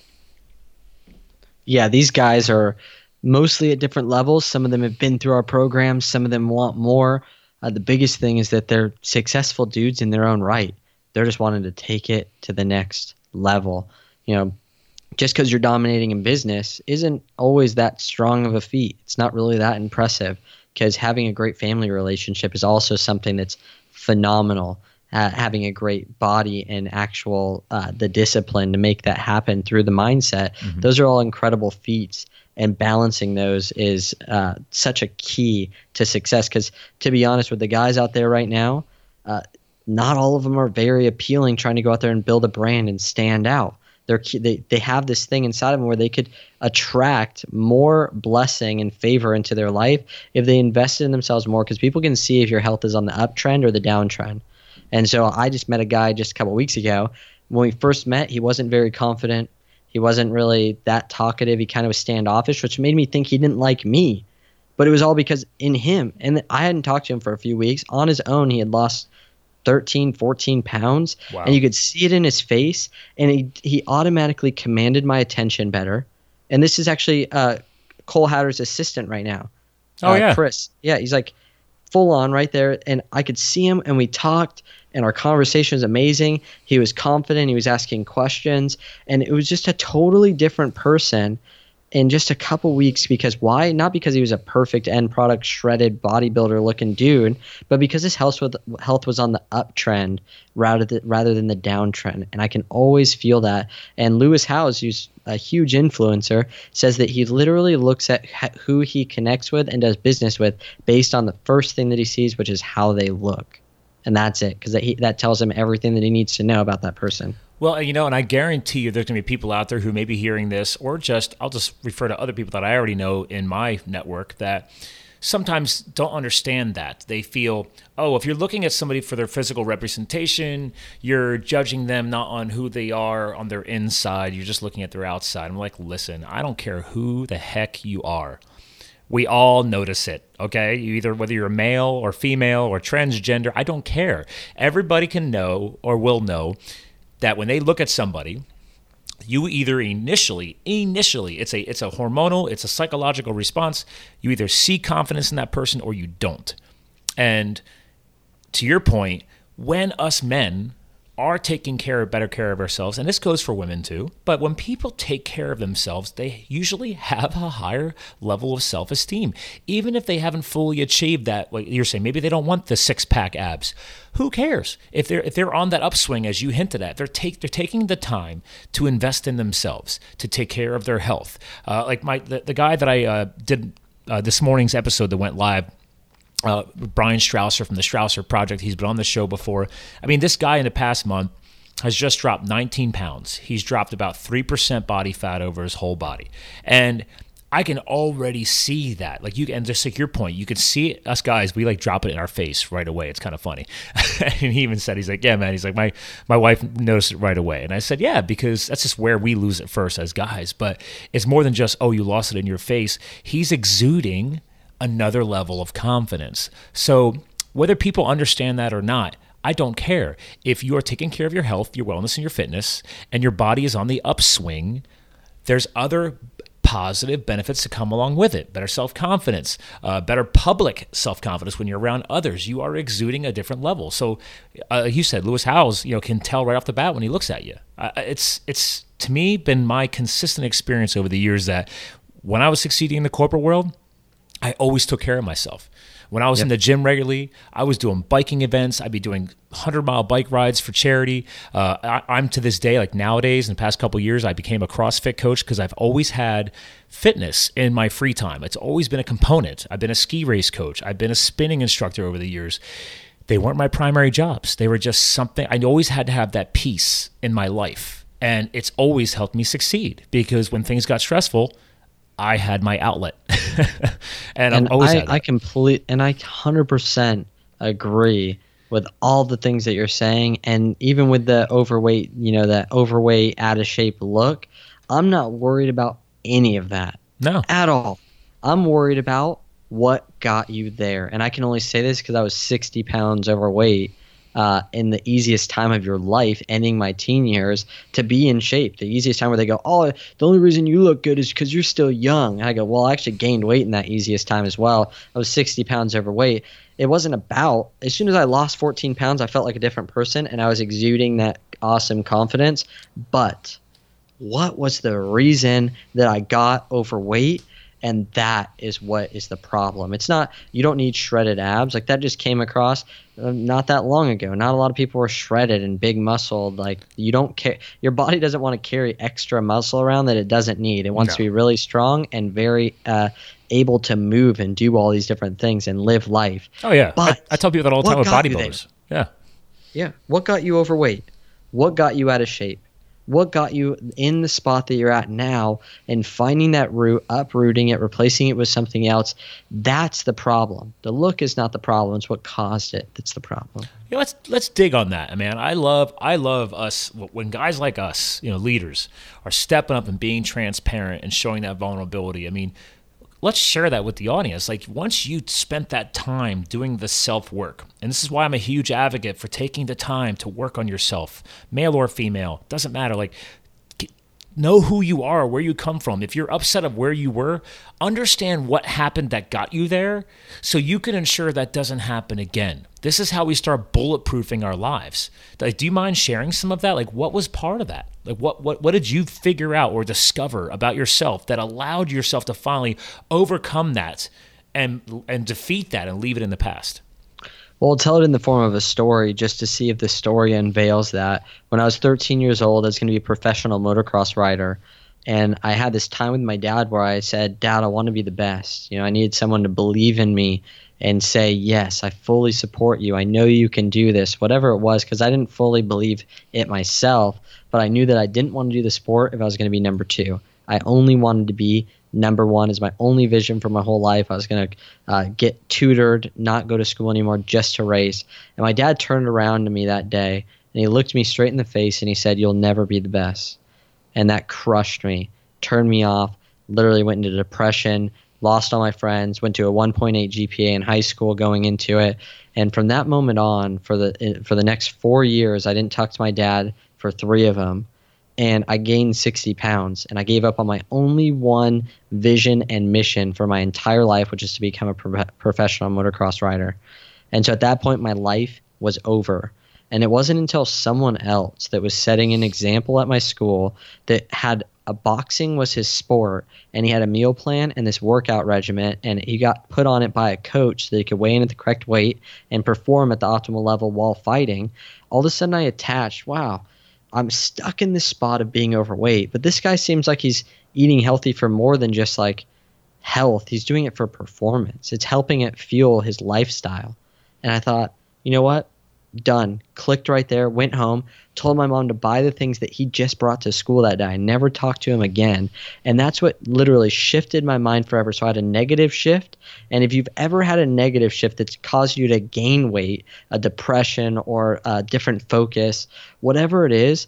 Speaker 3: Yeah, these guys are mostly at different levels. Some of them have been through our programs. Some of them want more. Uh, the biggest thing is that they're successful dudes in their own right. They're just wanting to take it to the next level. You know, just because you're dominating in business isn't always that strong of a feat. It's not really that impressive because having a great family relationship is also something that's phenomenal. Uh, having a great body and actual uh, the discipline to make that happen through the mindset, mm-hmm. those are all incredible feats. And balancing those is uh, such a key to success because, to be honest, with the guys out there right now, uh, not all of them are very appealing trying to go out there and build a brand and stand out. They're, they they have this thing inside of them where they could attract more blessing and favor into their life if they invested in themselves more because people can see if your health is on the uptrend or the downtrend. And so I just met a guy just a couple of weeks ago. When we first met, he wasn't very confident. He wasn't really that talkative. He kind of was standoffish, which made me think he didn't like me. But it was all because in him. And I hadn't talked to him for a few weeks. On his own, he had lost thirteen, fourteen pounds. Wow. And you could see it in his face. And he he automatically commanded my attention better. And this is actually uh, Cole Hatter's assistant right now.
Speaker 2: Oh,
Speaker 3: uh,
Speaker 2: yeah.
Speaker 3: Chris. Yeah, he's like full on right there. And I could see him and we talked. And our conversation was amazing. He was confident. He was asking questions. And it was just a totally different person in just a couple weeks. Because why? Not because he was a perfect end product, shredded bodybuilder looking dude, but because his health was, health was on the uptrend rather than, rather than the downtrend. And I can always feel that. And Lewis Howes, who's a huge influencer, says that he literally looks at who he connects with and does business with based on the first thing that he sees, which is how they look. And that's it, because that, that tells him everything that he needs to know about that person.
Speaker 2: Well, you know, and I guarantee you there's going to be people out there who may be hearing this, or just, I'll just refer to other people that I already know in my network that sometimes don't understand that. They feel, oh, if you're looking at somebody for their physical representation, you're judging them not on who they are on their inside, you're just looking at their outside. I'm like, listen, I don't care who the heck you are. We all notice it, okay? You either, whether you're male or female or transgender, I don't care. Everybody can know or will know that when they look at somebody, you either initially, initially, it's a it's a hormonal, it's a psychological response. You either see confidence in that person or you don't. And to your point, when us men are taking care of better care of ourselves, and this goes for women too, but when people take care of themselves, they usually have a higher level of self-esteem, even if they haven't fully achieved that. Like you're saying, maybe they don't want the six-pack abs. Who cares if they're if they're on that upswing, as you hinted at? They're take they're taking the time to invest in themselves, to take care of their health. Uh, like my the, the guy that I uh, did uh, this morning's episode that went live. Uh, Brian Strausser from the Strausser Project. He's been on the show before. I mean, this guy in the past month has just dropped nineteen pounds. He's dropped about three percent body fat over his whole body. And I can already see that. Like you, and just like your point, you can see it, us guys, we like drop it in our face right away. It's kind of funny. And he even said, he's like, yeah, man, he's like, my, my wife noticed it right away. And I said, yeah, because that's just where we lose it first as guys. But it's more than just, oh, you lost it in your face. He's exuding another level of confidence. So whether people understand that or not, I don't care. If you are taking care of your health, your wellness, and your fitness, and your body is on the upswing, there's other positive benefits to come along with it. Better self-confidence, uh, better public self-confidence when you're around others. You are exuding a different level. So uh, you said Lewis Howes, you know, can tell right off the bat when he looks at you. Uh, it's, it's to me, been my consistent experience over the years that when I was succeeding in the corporate world, I always took care of myself. When I was yep. in the gym regularly, I was doing biking events. I'd be doing hundred-mile bike rides for charity. Uh, I, I'm to this day, like nowadays, in the past couple of years, I became a CrossFit coach because I've always had fitness in my free time. It's always been a component. I've been a ski race coach. I've been a spinning instructor over the years. They weren't my primary jobs. They were just something. I always had to have that peace in my life. And it's always helped me succeed because when things got stressful, I had my outlet. and,
Speaker 3: and
Speaker 2: I'm always
Speaker 3: I,
Speaker 2: had that.
Speaker 3: I complete and I one hundred percent agree with all the things that you're saying. And even with the overweight, you know, that overweight, out of shape look, I'm not worried about any of that.
Speaker 2: No.
Speaker 3: At all. I'm worried about what got you there. And I can only say this because I was sixty pounds overweight uh, in the easiest time of your life, ending my teen years, to be in shape. The easiest time where they go, oh, the only reason you look good is because you're still young. And I go, well, I actually gained weight in that easiest time as well. I was sixty pounds overweight. It wasn't about, as soon as I lost fourteen pounds, I felt like a different person and I was exuding that awesome confidence. But what was the reason that I got overweight? And that is what is the problem. It's not, you don't need shredded abs. Like that just came across uh, not that long ago. Not a lot of people were shredded and big muscled. Like you don't care. Your body doesn't want to carry extra muscle around that it doesn't need. It wants
Speaker 2: No.
Speaker 3: to be really strong and very uh, able to move and do all these different things and live life.
Speaker 2: Oh, yeah.
Speaker 3: But
Speaker 2: I, I tell people that all the time with
Speaker 3: what got you
Speaker 2: bodybuilders. Yeah.
Speaker 3: Yeah. What got you overweight? What got you out of shape? What got you in the spot that you're at now, and finding that root, uprooting it, replacing it with something else? That's the problem. The look is not the problem. It's what caused it that's the problem.
Speaker 2: Yeah, let's let's dig on that, man. I love I love us when guys like us, you know, leaders, are stepping up and being transparent and showing that vulnerability. I mean, let's share that with the audience. Like once you spent that time doing the self-work, and this is why I'm a huge advocate for taking the time to work on yourself, male or female, doesn't matter. Like know who you are, where you come from. If you're upset of where you were, understand what happened that got you there so you can ensure that doesn't happen again. This is how we start bulletproofing our lives. Like, do you mind sharing some of that? Like, what was part of that? Like, what, what, what did you figure out or discover about yourself that allowed yourself to finally overcome that and, and defeat that and leave it in the past?
Speaker 3: Well, I'll tell it in the form of a story just to see if the story unveils that. When I was thirteen years old, I was going to be a professional motocross rider. And I had this time with my dad where I said, Dad, I want to be the best. You know, I needed someone to believe in me and say, yes, I fully support you. I know you can do this, whatever it was, because I didn't fully believe it myself. But I knew that I didn't want to do the sport if I was going to be number two. I only wanted to be number one. Is my only vision for my whole life. I was going to uh, get tutored, not go to school anymore, just to race. And my dad turned around to me that day, and he looked me straight in the face, and he said, you'll never be the best. And that crushed me, turned me off, literally went into depression, lost all my friends, went to a one point eight G P A in high school going into it. And from that moment on, for the for the next four years, I didn't talk to my dad for three of them. And I gained sixty pounds, and I gave up on my only one vision and mission for my entire life, which is to become a pro- professional motocross rider. And so at that point, my life was over. And it wasn't until someone else that was setting an example at my school that had a boxing was his sport, and he had a meal plan and this workout regimen, and he got put on it by a coach so that he could weigh in at the correct weight and perform at the optimal level while fighting. All of a sudden I attached, wow, I'm stuck in this spot of being overweight, but this guy seems like he's eating healthy for more than just like health. He's doing it for performance. It's helping it fuel his lifestyle. And I thought, you know what? Done. Clicked right there, went home, told my mom to buy the things that he just brought to school that day. I never talked to him again. And that's what literally shifted my mind forever. So I had a negative shift. And if you've ever had a negative shift that's caused you to gain weight, a depression or a different focus, whatever it is,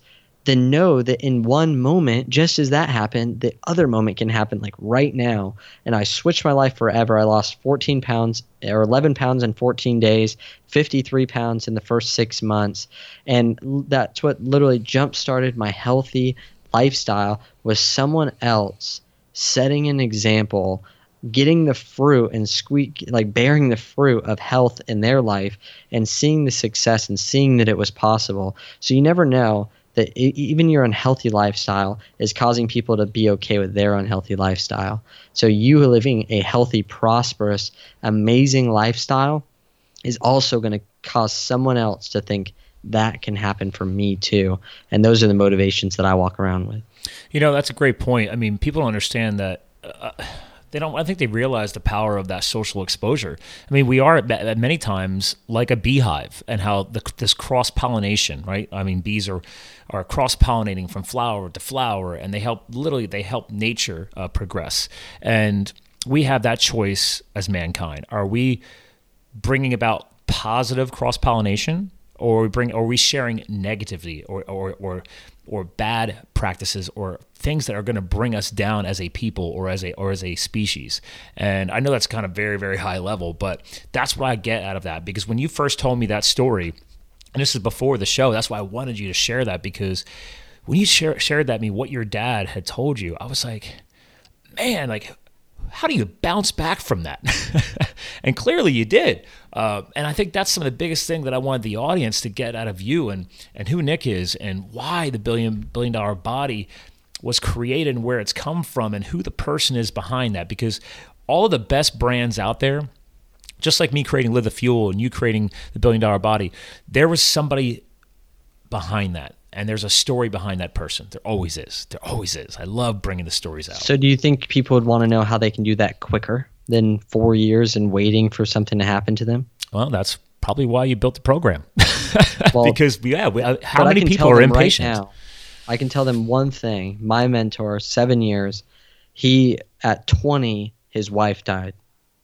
Speaker 3: then know that in one moment, just as that happened, the other moment can happen like right now. And I switched my life forever. I lost fourteen pounds or eleven pounds in fourteen days, fifty-three pounds in the first six months. And that's what literally jump-started my healthy lifestyle, was someone else setting an example, getting the fruit and squeak, like bearing the fruit of health in their life and seeing the success and seeing that it was possible. So you never know that even your unhealthy lifestyle is causing people to be okay with their unhealthy lifestyle. So you living a healthy, prosperous, amazing lifestyle is also going to cause someone else to think that can happen for me too. And those are the motivations that I walk around with.
Speaker 2: You know, that's a great point. I mean, people don't understand that. Uh, They don't. I think they realize the power of that social exposure. I mean, we are at, at many times like a beehive, and how the, this cross pollination, right? I mean, bees are are cross pollinating from flower to flower, and they help literally they help nature uh, progress. And we have that choice as mankind. Are we bringing about positive cross pollination, or are we bring, or are we sharing negativity, or or or or bad practices, or things that are going to bring us down as a people or as a or as a species? And I know that's kind of very, very high level, but that's what I get out of that. Because when you first told me that story, and this is before the show, that's why I wanted you to share that, because when you share, shared that me what your dad had told you, I was like, man, like, how do you bounce back from that? And clearly you did. Uh, and I think that's some of the biggest thing that I wanted the audience to get out of you, and, and who Nick is, and why the billion billion dollar body was created and where it's come from, and who the person is behind that. Because all of the best brands out there, just like me creating Live the Fuel and you creating the billion dollar body, there was somebody behind that. And there's a story behind that person. There always is. There always is. I love bringing the stories out.
Speaker 3: So do you think people would want to know how they can do that quicker than four years and waiting for something to happen to them?
Speaker 2: Well, that's probably why you built the program.
Speaker 3: Well,
Speaker 2: because, yeah, we, uh, how
Speaker 3: but
Speaker 2: many
Speaker 3: I can
Speaker 2: people
Speaker 3: tell
Speaker 2: are
Speaker 3: them
Speaker 2: impatient?
Speaker 3: Right now, I can tell them one thing. My mentor, seven years, he, at twenty, his wife died.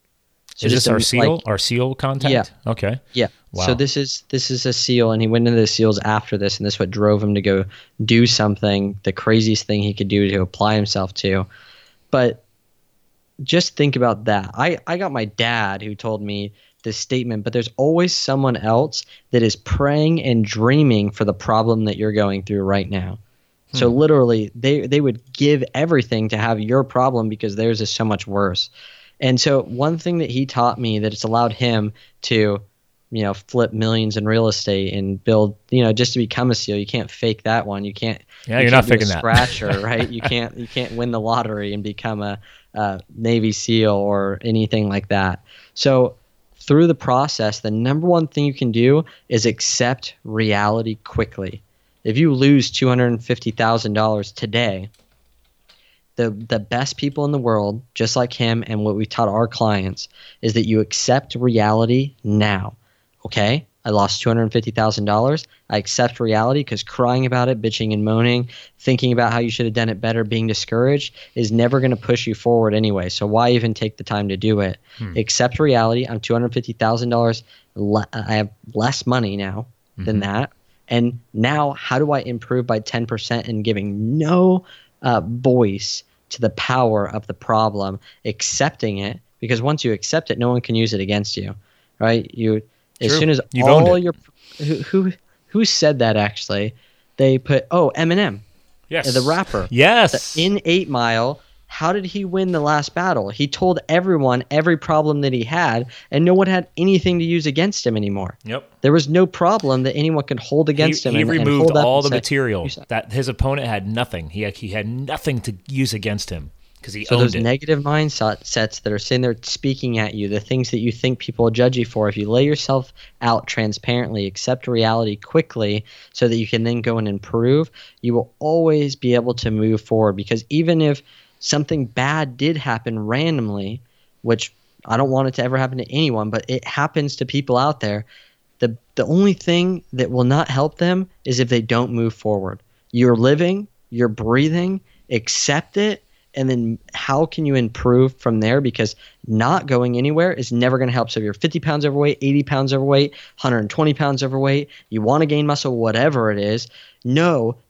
Speaker 3: So
Speaker 2: is this our
Speaker 3: a,
Speaker 2: SEAL?
Speaker 3: like,
Speaker 2: our SEAL contact?
Speaker 3: Yeah.
Speaker 2: Okay.
Speaker 3: Yeah.
Speaker 2: Wow.
Speaker 3: So this is this is a SEAL, and he went into the SEALs after this, and this is what drove him to go do something, the craziest thing he could do to apply himself to. But just think about that. I, I got my dad who told me this statement, but there's always someone else that is praying and dreaming for the problem that you're going through right now. Hmm. So literally, they, they would give everything to have your problem because theirs is so much worse. And so one thing that he taught me that it's allowed him to, you know, flip millions in real estate and build, you know, just to become a SEAL, you can't fake that one. You can't.
Speaker 2: Yeah,
Speaker 3: you
Speaker 2: you're
Speaker 3: can't
Speaker 2: not faking
Speaker 3: a
Speaker 2: that.
Speaker 3: Scratcher, right? You can't. You can't win the lottery and become a, a Navy SEAL or anything like that. So through the process, the number one thing you can do is accept reality quickly. If you lose two hundred fifty thousand dollars today, the the best people in the world, just like him and what we taught our clients, is that you accept reality now. Okay, I lost two hundred fifty thousand dollars. I accept reality because crying about it, bitching and moaning, thinking about how you should have done it better, being discouraged is never going to push you forward anyway. So why even take the time to do it? Hmm. Accept reality. I'm two hundred fifty thousand dollars. Le- I have less money now mm-hmm. than that. And now how do I improve by ten percent and giving no uh, voice to the power of the problem, accepting it? Because once you accept it, no one can use it against you, right? You As
Speaker 2: True.
Speaker 3: soon as
Speaker 2: You've
Speaker 3: all your who, who who said that actually, they put oh Eminem,
Speaker 2: yes,
Speaker 3: the rapper,
Speaker 2: yes,
Speaker 3: the, in Eight Mile. How did he win the last battle? He told everyone every problem that he had, and no one had anything to use against him anymore.
Speaker 2: Yep,
Speaker 3: there was no problem that anyone could hold against
Speaker 2: he,
Speaker 3: him.
Speaker 2: He
Speaker 3: and,
Speaker 2: removed
Speaker 3: and hold
Speaker 2: all
Speaker 3: up
Speaker 2: the
Speaker 3: and say,
Speaker 2: material that his opponent had nothing. He had, he had nothing to use against him. He
Speaker 3: so
Speaker 2: owned
Speaker 3: those
Speaker 2: it.
Speaker 3: negative mindset sets that are sitting there speaking at you, the things that you think people will judge you for, if you lay yourself out transparently, accept reality quickly so that you can then go and improve, you will always be able to move forward. Because even if something bad did happen randomly, which I don't want it to ever happen to anyone, but it happens to people out there, the the only thing that will not help them is if they don't move forward. You're living, you're breathing, accept it. And then how can you improve from there? Because not going anywhere is never going to help. So if you're fifty pounds overweight, eighty pounds overweight, one hundred twenty pounds overweight, you want to gain muscle, whatever it is, know that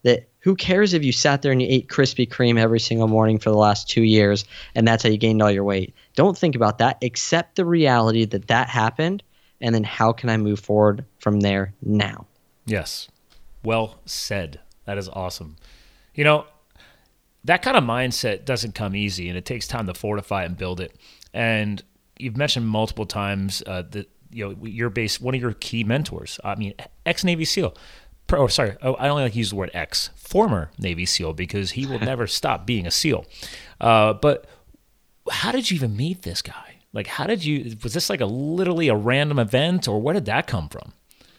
Speaker 3: Who cares if you sat there and you ate Krispy Kreme every single morning for the last two years and that's how you gained all your weight? Don't think about that. Accept the reality that that happened, and then how can I move forward from there now?
Speaker 2: Yes. Well said. That is awesome. You know, that kind of mindset doesn't come easy, and it takes time to fortify and build it. And you've mentioned multiple times uh, that you know you're based one of your key mentors. I mean, ex-Navy SEAL. Oh, sorry, oh, I only like to use the word ex, former Navy SEAL, because he will never stop being a SEAL. Uh, but how did you even meet this guy? Like, how did you, was this like a literally a random event, or where did that come from?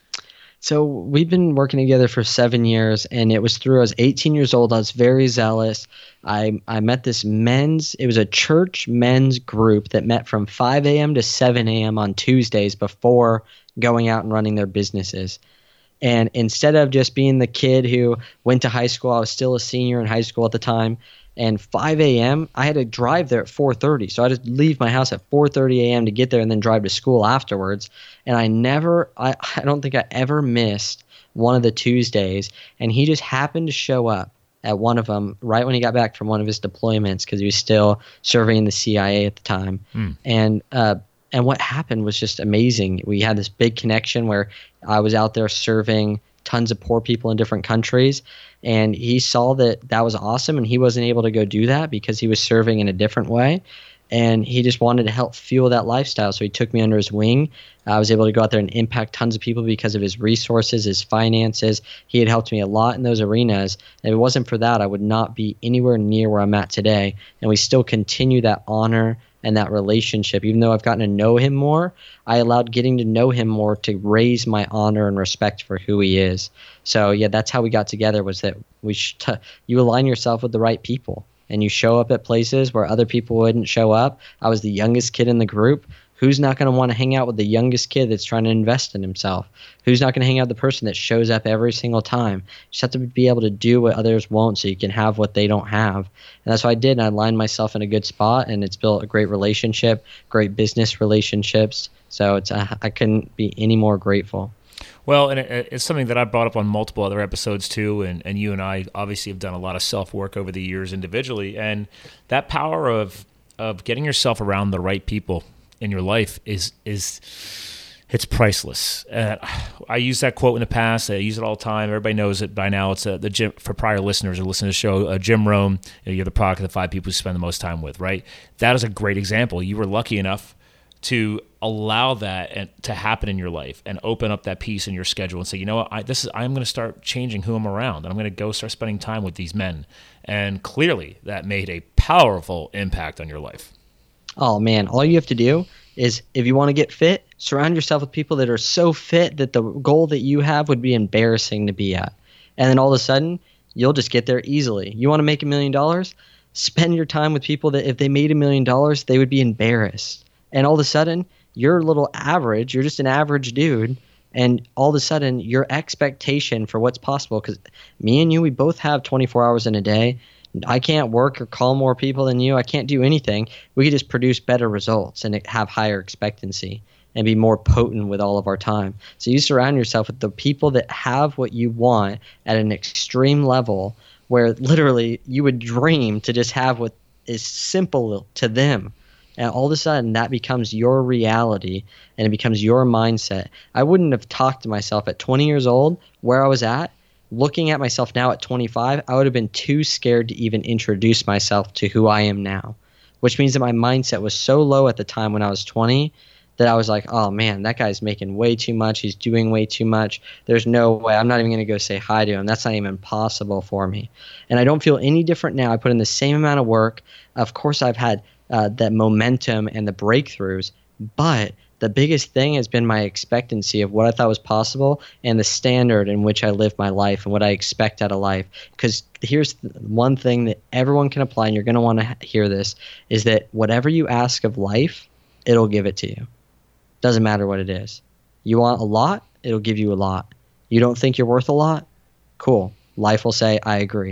Speaker 3: So we've been working together for seven years, and it was through, I was eighteen years old. I was very zealous. I I met this men's, it was a church men's group that met from five a.m. to seven a.m. on Tuesdays before going out and running their businesses. And instead of just being the kid who went to high school, I was still a senior in high school at the time. And five a.m., I had to drive there at four thirty. So I had to leave my house at four thirty a.m. to get there and then drive to school afterwards. And I never, I, I don't think I ever missed one of the Tuesdays. And he just happened to show up at one of them right when he got back from one of his deployments, because he was still serving in the C I A at the time. Mm. And uh, and what happened was just amazing. We had this big connection where I was out there serving tons of poor people in different countries, and he saw that that was awesome, and he wasn't able to go do that because he was serving in a different way, and he just wanted to help fuel that lifestyle. So he took me under his wing. I was able to go out there and impact tons of people because of his resources, his finances. He had helped me a lot in those arenas. And if it wasn't for that, I would not be anywhere near where I'm at today. And we still continue that honor and that relationship. Even though I've gotten to know him more, I allowed getting to know him more to raise my honor and respect for who he is. So yeah, that's how we got together, was that we sh- t- you align yourself with the right people, and you show up at places where other people wouldn't show up. I was the youngest kid in the group. Who's not going to want to hang out with the youngest kid that's trying to invest in himself? Who's not going to hang out with the person that shows up every single time? You just have to be able to do what others won't so you can have what they don't have. And that's what I did, and I aligned myself in a good spot, and it's built a great relationship, great business relationships. So it's uh, I couldn't be any more grateful.
Speaker 2: Well, and it, it's something that I brought up on multiple other episodes too, and, and you and I obviously have done a lot of self-work over the years individually, and that power of of getting yourself around the right people in your life is is it's priceless. Uh, I use that quote in the past. I use it all the time. Everybody knows it by now. It's uh, the Jim, for prior listeners who listen to the show, uh, Jim Rohn, you know, you're the product of the five people you spend the most time with, right? That is a great example. You were lucky enough to allow that and, to happen in your life and open up that piece in your schedule and say, you know what, I, this is I'm going to start changing who I'm around, and I'm going to go start spending time with these men. And clearly that made a powerful impact on your life.
Speaker 3: Oh man, all you have to do is, if you want to get fit, surround yourself with people that are so fit that the goal that you have would be embarrassing to be at. And then all of a sudden, you'll just get there easily. You want to make a million dollars? Spend your time with people that if they made a million dollars, they would be embarrassed. And all of a sudden, you're a little average. You're just an average dude. And all of a sudden, your expectation for what's possible, because me and you, we both have twenty-four hours in a day. I can't work or call more people than you. I can't do anything. We could just produce better results and have higher expectancy and be more potent with all of our time. So you surround yourself with the people that have what you want at an extreme level, where literally you would dream to just have what is simple to them. And all of a sudden that becomes your reality, and it becomes your mindset. I wouldn't have talked to myself at twenty years old where I was at. Looking at myself now at twenty-five, I would have been too scared to even introduce myself to who I am now, which means that my mindset was so low at the time when I was twenty that I was like, oh man, that guy's making way too much. He's doing way too much. There's no way. I'm not even going to go say hi to him. That's not even possible for me. And I don't feel any different now. I put in the same amount of work. Of course, I've had uh, that momentum and the breakthroughs, but the biggest thing has been my expectancy of what I thought was possible and the standard in which I live my life and what I expect out of life. Because here's one thing that everyone can apply, and you're going to want to hear this, is that whatever you ask of life, it'll give it to you. Doesn't matter what it is. You want a lot, it'll give you a lot. You don't think you're worth a lot? Cool. Life will say, I agree.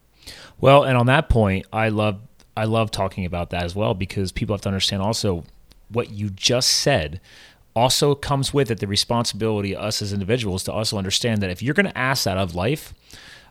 Speaker 2: Well, and on that point, I love I love talking about that as well, because people have to understand also what you just said also comes with it the responsibility of us as individuals to also understand that if you're going to ask that of life,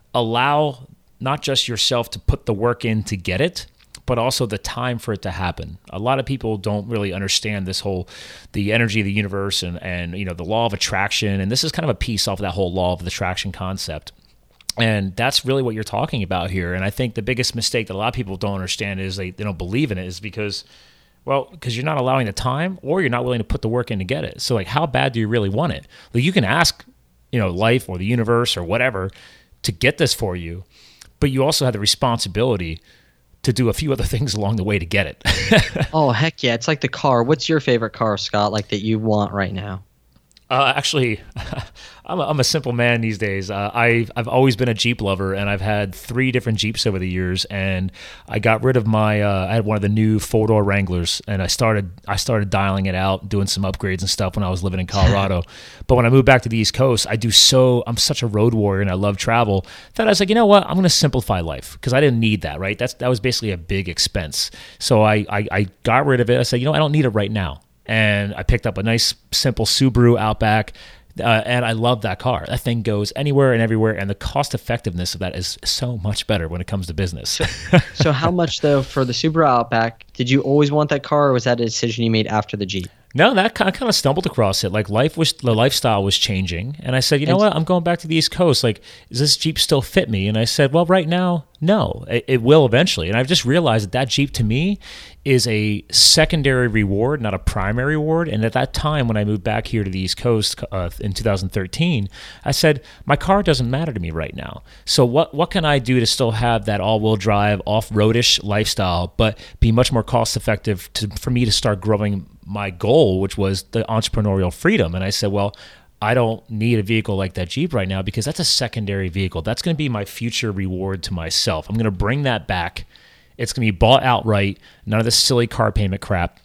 Speaker 2: allow not just yourself to put the work in to get it, but also the time for it to happen. A lot of people don't really understand this whole, the energy of the universe and, and you know, the law of attraction. And this is kind of a piece off of that whole law of attraction concept. And that's really what you're talking about here. And I think the biggest mistake that a lot of people don't understand is they, they don't believe in it is because, well, because you're not allowing the time or you're not willing to put the work in to get it. So like, how bad do you really want it? Like you can ask, you know, life or the universe or whatever to get this for you, but you also have the responsibility to do a few other things along the way to get it.
Speaker 3: Oh, heck yeah. It's like the car. What's your favorite car, Scott, like that you want right now?
Speaker 2: Uh, actually, I'm a, I'm a simple man these days. Uh, I, I've always been a Jeep lover, and I've had three different Jeeps over the years. And I got rid of my. Uh, I had one of the new four-door Wranglers, and I started. I started dialing it out, doing some upgrades and stuff when I was living in Colorado. But when I moved back to the East Coast, I do so. I'm such a road warrior, and I love travel. That I was like, you know what? I'm going to simplify life because I didn't need that. Right? That's that was basically a big expense. So I, I I got rid of it. I said, you know, I don't need it right now. And I picked up a nice, simple Subaru Outback, uh, and I love that car. That thing goes anywhere and everywhere, and the cost effectiveness of that is so much better when it comes to business.
Speaker 3: So, so how much, though, for the Subaru Outback, did you always want that car, or was that a decision you made after the Jeep?
Speaker 2: No, that kind of, kind of stumbled across it. Like life was, the lifestyle was changing, and I said, you know what? I'm going back to the East Coast. Like, does this Jeep still fit me? And I said, well, right now, no. It, it will eventually. And I've just realized that that Jeep to me is a secondary reward, not a primary reward. And at that time, when I moved back here to the East Coast uh, in two thousand thirteen, I said, my car doesn't matter to me right now. So what what can I do to still have that all-wheel drive, off-roadish lifestyle, but be much more cost-effective to, for me to start growing my goal, which was the entrepreneurial freedom? And I said, well, I don't need a vehicle like that Jeep right now because that's a secondary vehicle. That's going to be my future reward to myself. I'm going to bring that back. It's going to be bought outright. None of this silly car payment crap.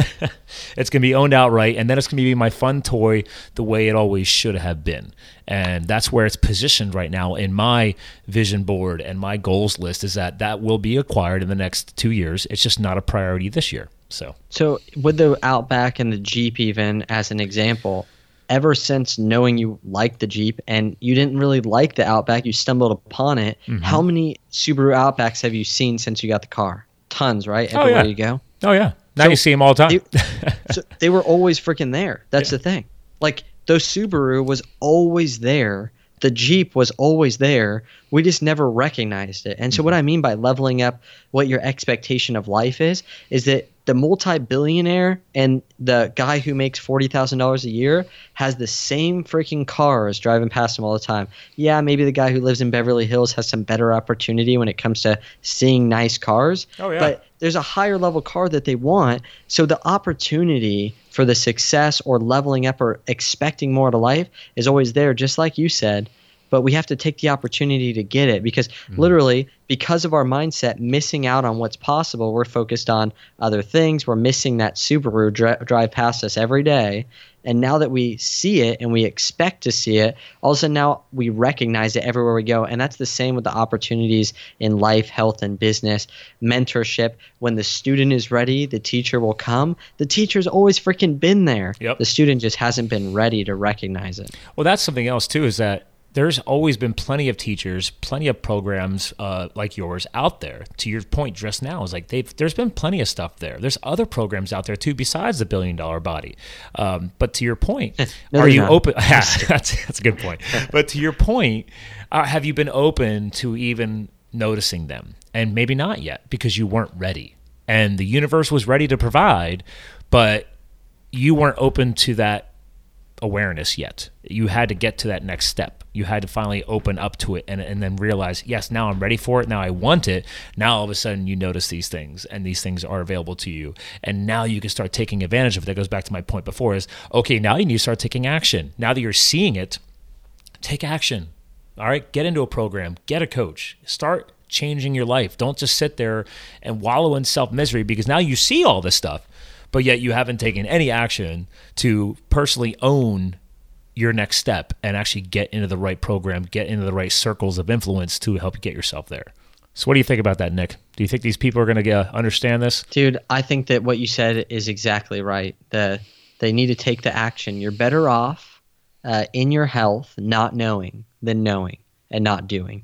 Speaker 2: It's going to be owned outright, and then it's going to be my fun toy the way it always should have been. And that's where it's positioned right now in my vision board and my goals list, is that that will be acquired in the next two years. It's just not a priority this year. So,
Speaker 3: so with the Outback and the Jeep, even as an example, ever since knowing you liked the Jeep and you didn't really like the Outback, you stumbled upon it. Mm-hmm. How many Subaru Outbacks have you seen since you got the car? Tons, right? Everywhere
Speaker 2: oh, yeah.
Speaker 3: you go.
Speaker 2: Oh, yeah. Now
Speaker 3: so
Speaker 2: you see them all the time.
Speaker 3: they, so they were always freaking there. That's yeah. the thing. Like, the Subaru was always there. The Jeep was always there. We just never recognized it. And so what I mean by leveling up what your expectation of life is, is that the multi-billionaire and the guy who makes forty thousand dollars a year has the same freaking cars driving past him all the time. Yeah, maybe the guy who lives in Beverly Hills has some better opportunity when it comes to seeing nice cars.
Speaker 2: Oh, yeah.
Speaker 3: But there's a higher level car that they want. So the opportunity for the success or leveling up or expecting more to life is always there, just like you said. But we have to take the opportunity to get it because mm-hmm. literally because of our mindset, missing out on what's possible, we're focused on other things. We're missing that Subaru dri- drive past us every day. And now that we see it and we expect to see it, all of a sudden now we recognize it everywhere we go. And that's the same with the opportunities in life, health, and business, mentorship. When the student is ready, the teacher will come. The teacher's always freaking been there.
Speaker 2: Yep.
Speaker 3: The student just hasn't been ready to recognize it.
Speaker 2: Well, that's something else too, is that there's always been plenty of teachers, plenty of programs uh, like yours out there. To your point just now, is like they've there's been plenty of stuff there. There's other programs out there too besides the Billion Dollar Body. Um, but to your point,
Speaker 3: no,
Speaker 2: are you
Speaker 3: not.
Speaker 2: open? that's that's a good point. But to your point, uh, have you been open to even noticing them? And maybe not yet because you weren't ready. And the universe was ready to provide, but you weren't open to that awareness yet. You had to get to that next step. You had to finally open up to it and, and then realize, yes, now I'm ready for it. Now I want it. Now all of a sudden you notice these things and these things are available to you. And now you can start taking advantage of it. That goes back to my point before is, okay, now you need to start taking action. Now that you're seeing it, take action. All right, get into a program, get a coach, start changing your life. Don't just sit there and wallow in self-misery because now you see all this stuff, but yet you haven't taken any action to personally own your next step and actually get into the right program, get into the right circles of influence to help you get yourself there. So what do you think about that, Nick? Do you think these people are going to uh, understand this?
Speaker 3: Dude, I think that what you said is exactly right. The, they need to take the action. You're better off uh, in your health not knowing than knowing and not doing.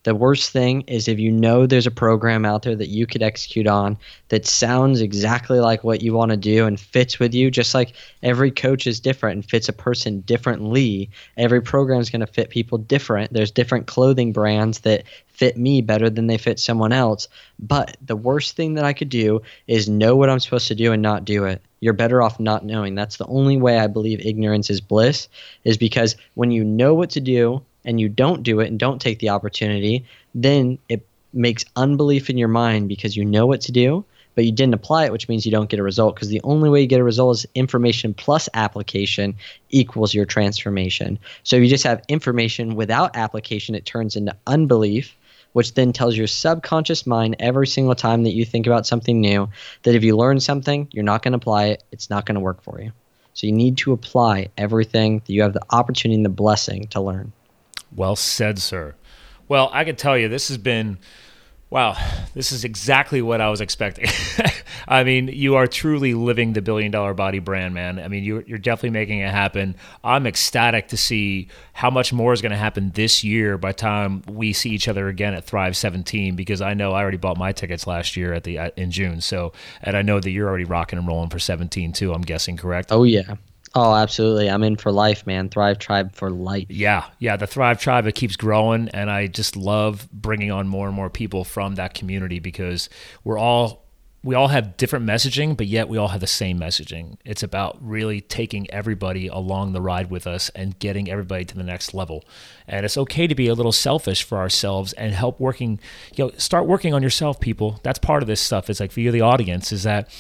Speaker 3: The worst thing is if you know there's a program out there that you could execute on that sounds exactly like what you want to do and fits with you, just like every coach is different and fits a person differently. Every program is going to fit people different. There's different clothing brands that fit me better than they fit someone else. But the worst thing that I could do is know what I'm supposed to do and not do it. You're better off not knowing. That's the only way I believe ignorance is bliss, is because when you know what to do and you don't do it and don't take the opportunity, then it makes unbelief in your mind because you know what to do, but you didn't apply it, which means you don't get a result, because the only way you get a result is information plus application equals your transformation. So if you just have information without application, it turns into unbelief, which then tells your subconscious mind every single time that you think about something new that if you learn something, you're not going to apply it, it's not going to work for you. So you need to apply everything that you have the opportunity and the blessing to learn.
Speaker 2: Well said, sir. Well, I can tell you this has been, wow, this is exactly what I was expecting. I mean, you are truly living the billion dollar body brand, man. I mean, you're, you're definitely making it happen. I'm ecstatic to see how much more is going to happen this year by the time we see each other again at Thrive seventeen, because I know I already bought my tickets last year at the in June. So, and I know that you're already rocking and rolling for seventeen too, I'm guessing, correct?
Speaker 3: Oh, yeah. Oh, absolutely. I'm in for life, man. Thrive Tribe for life.
Speaker 2: Yeah, yeah. The Thrive Tribe, it keeps growing, and I just love bringing on more and more people from that community because we're all we all have different messaging, but yet we all have the same messaging. It's about really taking everybody along the ride with us and getting everybody to the next level. And it's okay to be a little selfish for ourselves and help working, you know, start working on yourself, people. That's part of this stuff. It's like for you, the audience, is that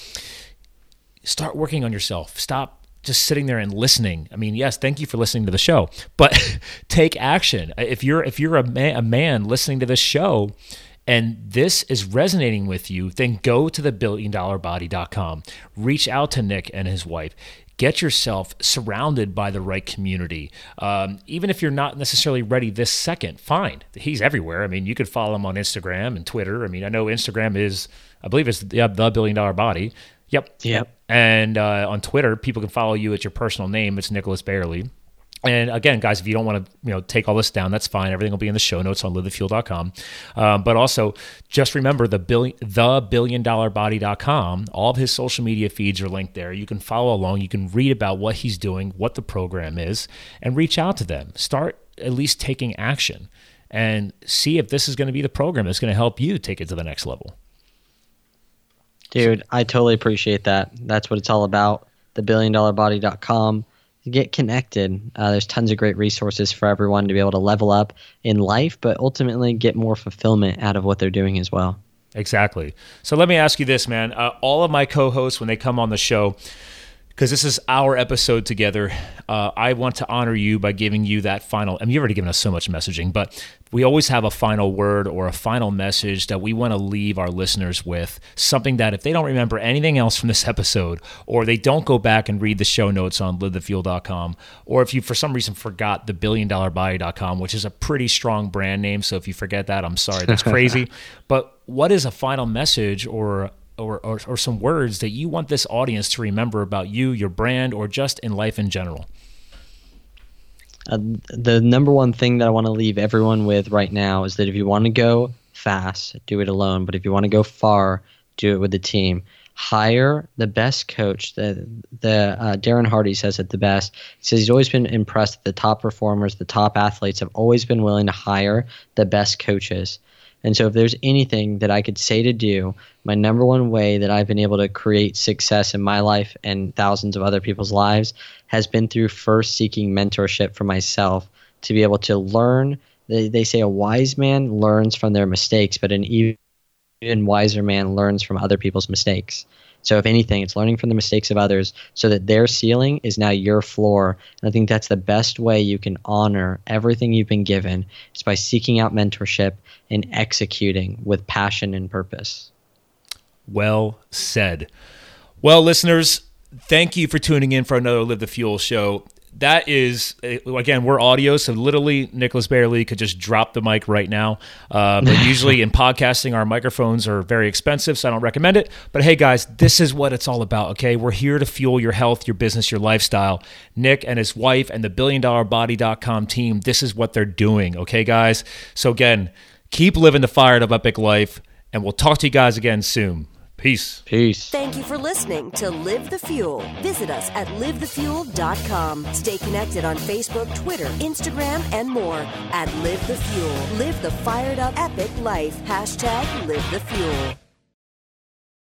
Speaker 2: start working on yourself. Stop just sitting there and listening. I mean, yes, thank you for listening to the show, but take action. If you're if you're a man, a man listening to this show and this is resonating with you, then go to the billion dollar body dot com. Reach out to Nick and his wife. Get yourself surrounded by the right community. Um, even if you're not necessarily ready this second, fine. He's everywhere. I mean, you could follow him on Instagram and Twitter. I mean, I know Instagram is, I believe it's the, the billion dollar body. Yep.
Speaker 3: Yep.
Speaker 2: And uh, on Twitter, people can follow you at your personal name. It's Nicholas Bayerly. And again, guys, if you don't want to, you know, take all this down, that's fine. Everything will be in the show notes on live the fuel dot com. Um, but also, just remember the billion, the billion dollar body dot com. All of his social media feeds are linked there. You can follow along. You can read about what he's doing, what the program is, and reach out to them. Start at least taking action and see if this is going to be the program that's going to help you take it to the next level.
Speaker 3: Dude, I totally appreciate that. That's what it's all about. the billion dollar body dot com. Get connected. Uh, there's tons of great resources for everyone to be able to level up in life, but ultimately get more fulfillment out of what they're doing as well.
Speaker 2: Exactly. So let me ask you this, man. Uh, all of my co-hosts, when they come on the show, because this is our episode together, uh, I want to honor you by giving you that final, I mean, you've already given us so much messaging, but we always have a final word or a final message that we want to leave our listeners with, something that if they don't remember anything else from this episode, or they don't go back and read the show notes on live the fuel dot com, or if you for some reason forgot the billion dollar body dot com, which is a pretty strong brand name, so if you forget that, I'm sorry, that's crazy. But what is a final message or Or, or or some words that you want this audience to remember about you, your brand, or just in life in general?
Speaker 3: Uh, the number one thing that I want to leave everyone with right now is that if you want to go fast, do it alone. But if you want to go far, do it with the team. Hire the best coach. The the uh, Darren Hardy says it the best. He says he's always been impressed that the top performers, the top athletes have always been willing to hire the best coaches. And so if there's anything that I could say to do, my number one way that I've been able to create success in my life and thousands of other people's lives has been through first seeking mentorship for myself to be able to learn. They, they say a wise man learns from their mistakes, but an even wiser man learns from other people's mistakes. So if anything, it's learning from the mistakes of others so that their ceiling is now your floor. And I think that's the best way you can honor everything you've been given is by seeking out mentorship and executing with passion and purpose.
Speaker 2: Well said. Well, listeners, thank you for tuning in for another Live the Fuel show. That is, again, we're audio, so literally Nicholas Bayerly could just drop the mic right now. Uh, but usually in podcasting, our microphones are very expensive, so I don't recommend it. But hey, guys, this is what it's all about, okay? We're here to fuel your health, your business, your lifestyle. Nick and his wife and the billion dollar body dot com team, this is what they're doing, okay, guys? So again, Keep living the fired up epic life, and we'll talk to you guys again soon. Peace.
Speaker 3: Peace.
Speaker 1: Thank you for listening to Live the Fuel. Visit us at live the fuel dot com. Stay connected on Facebook, Twitter, Instagram, and more at Live the Fuel. Live the fired up epic life. Hashtag Live the Fuel.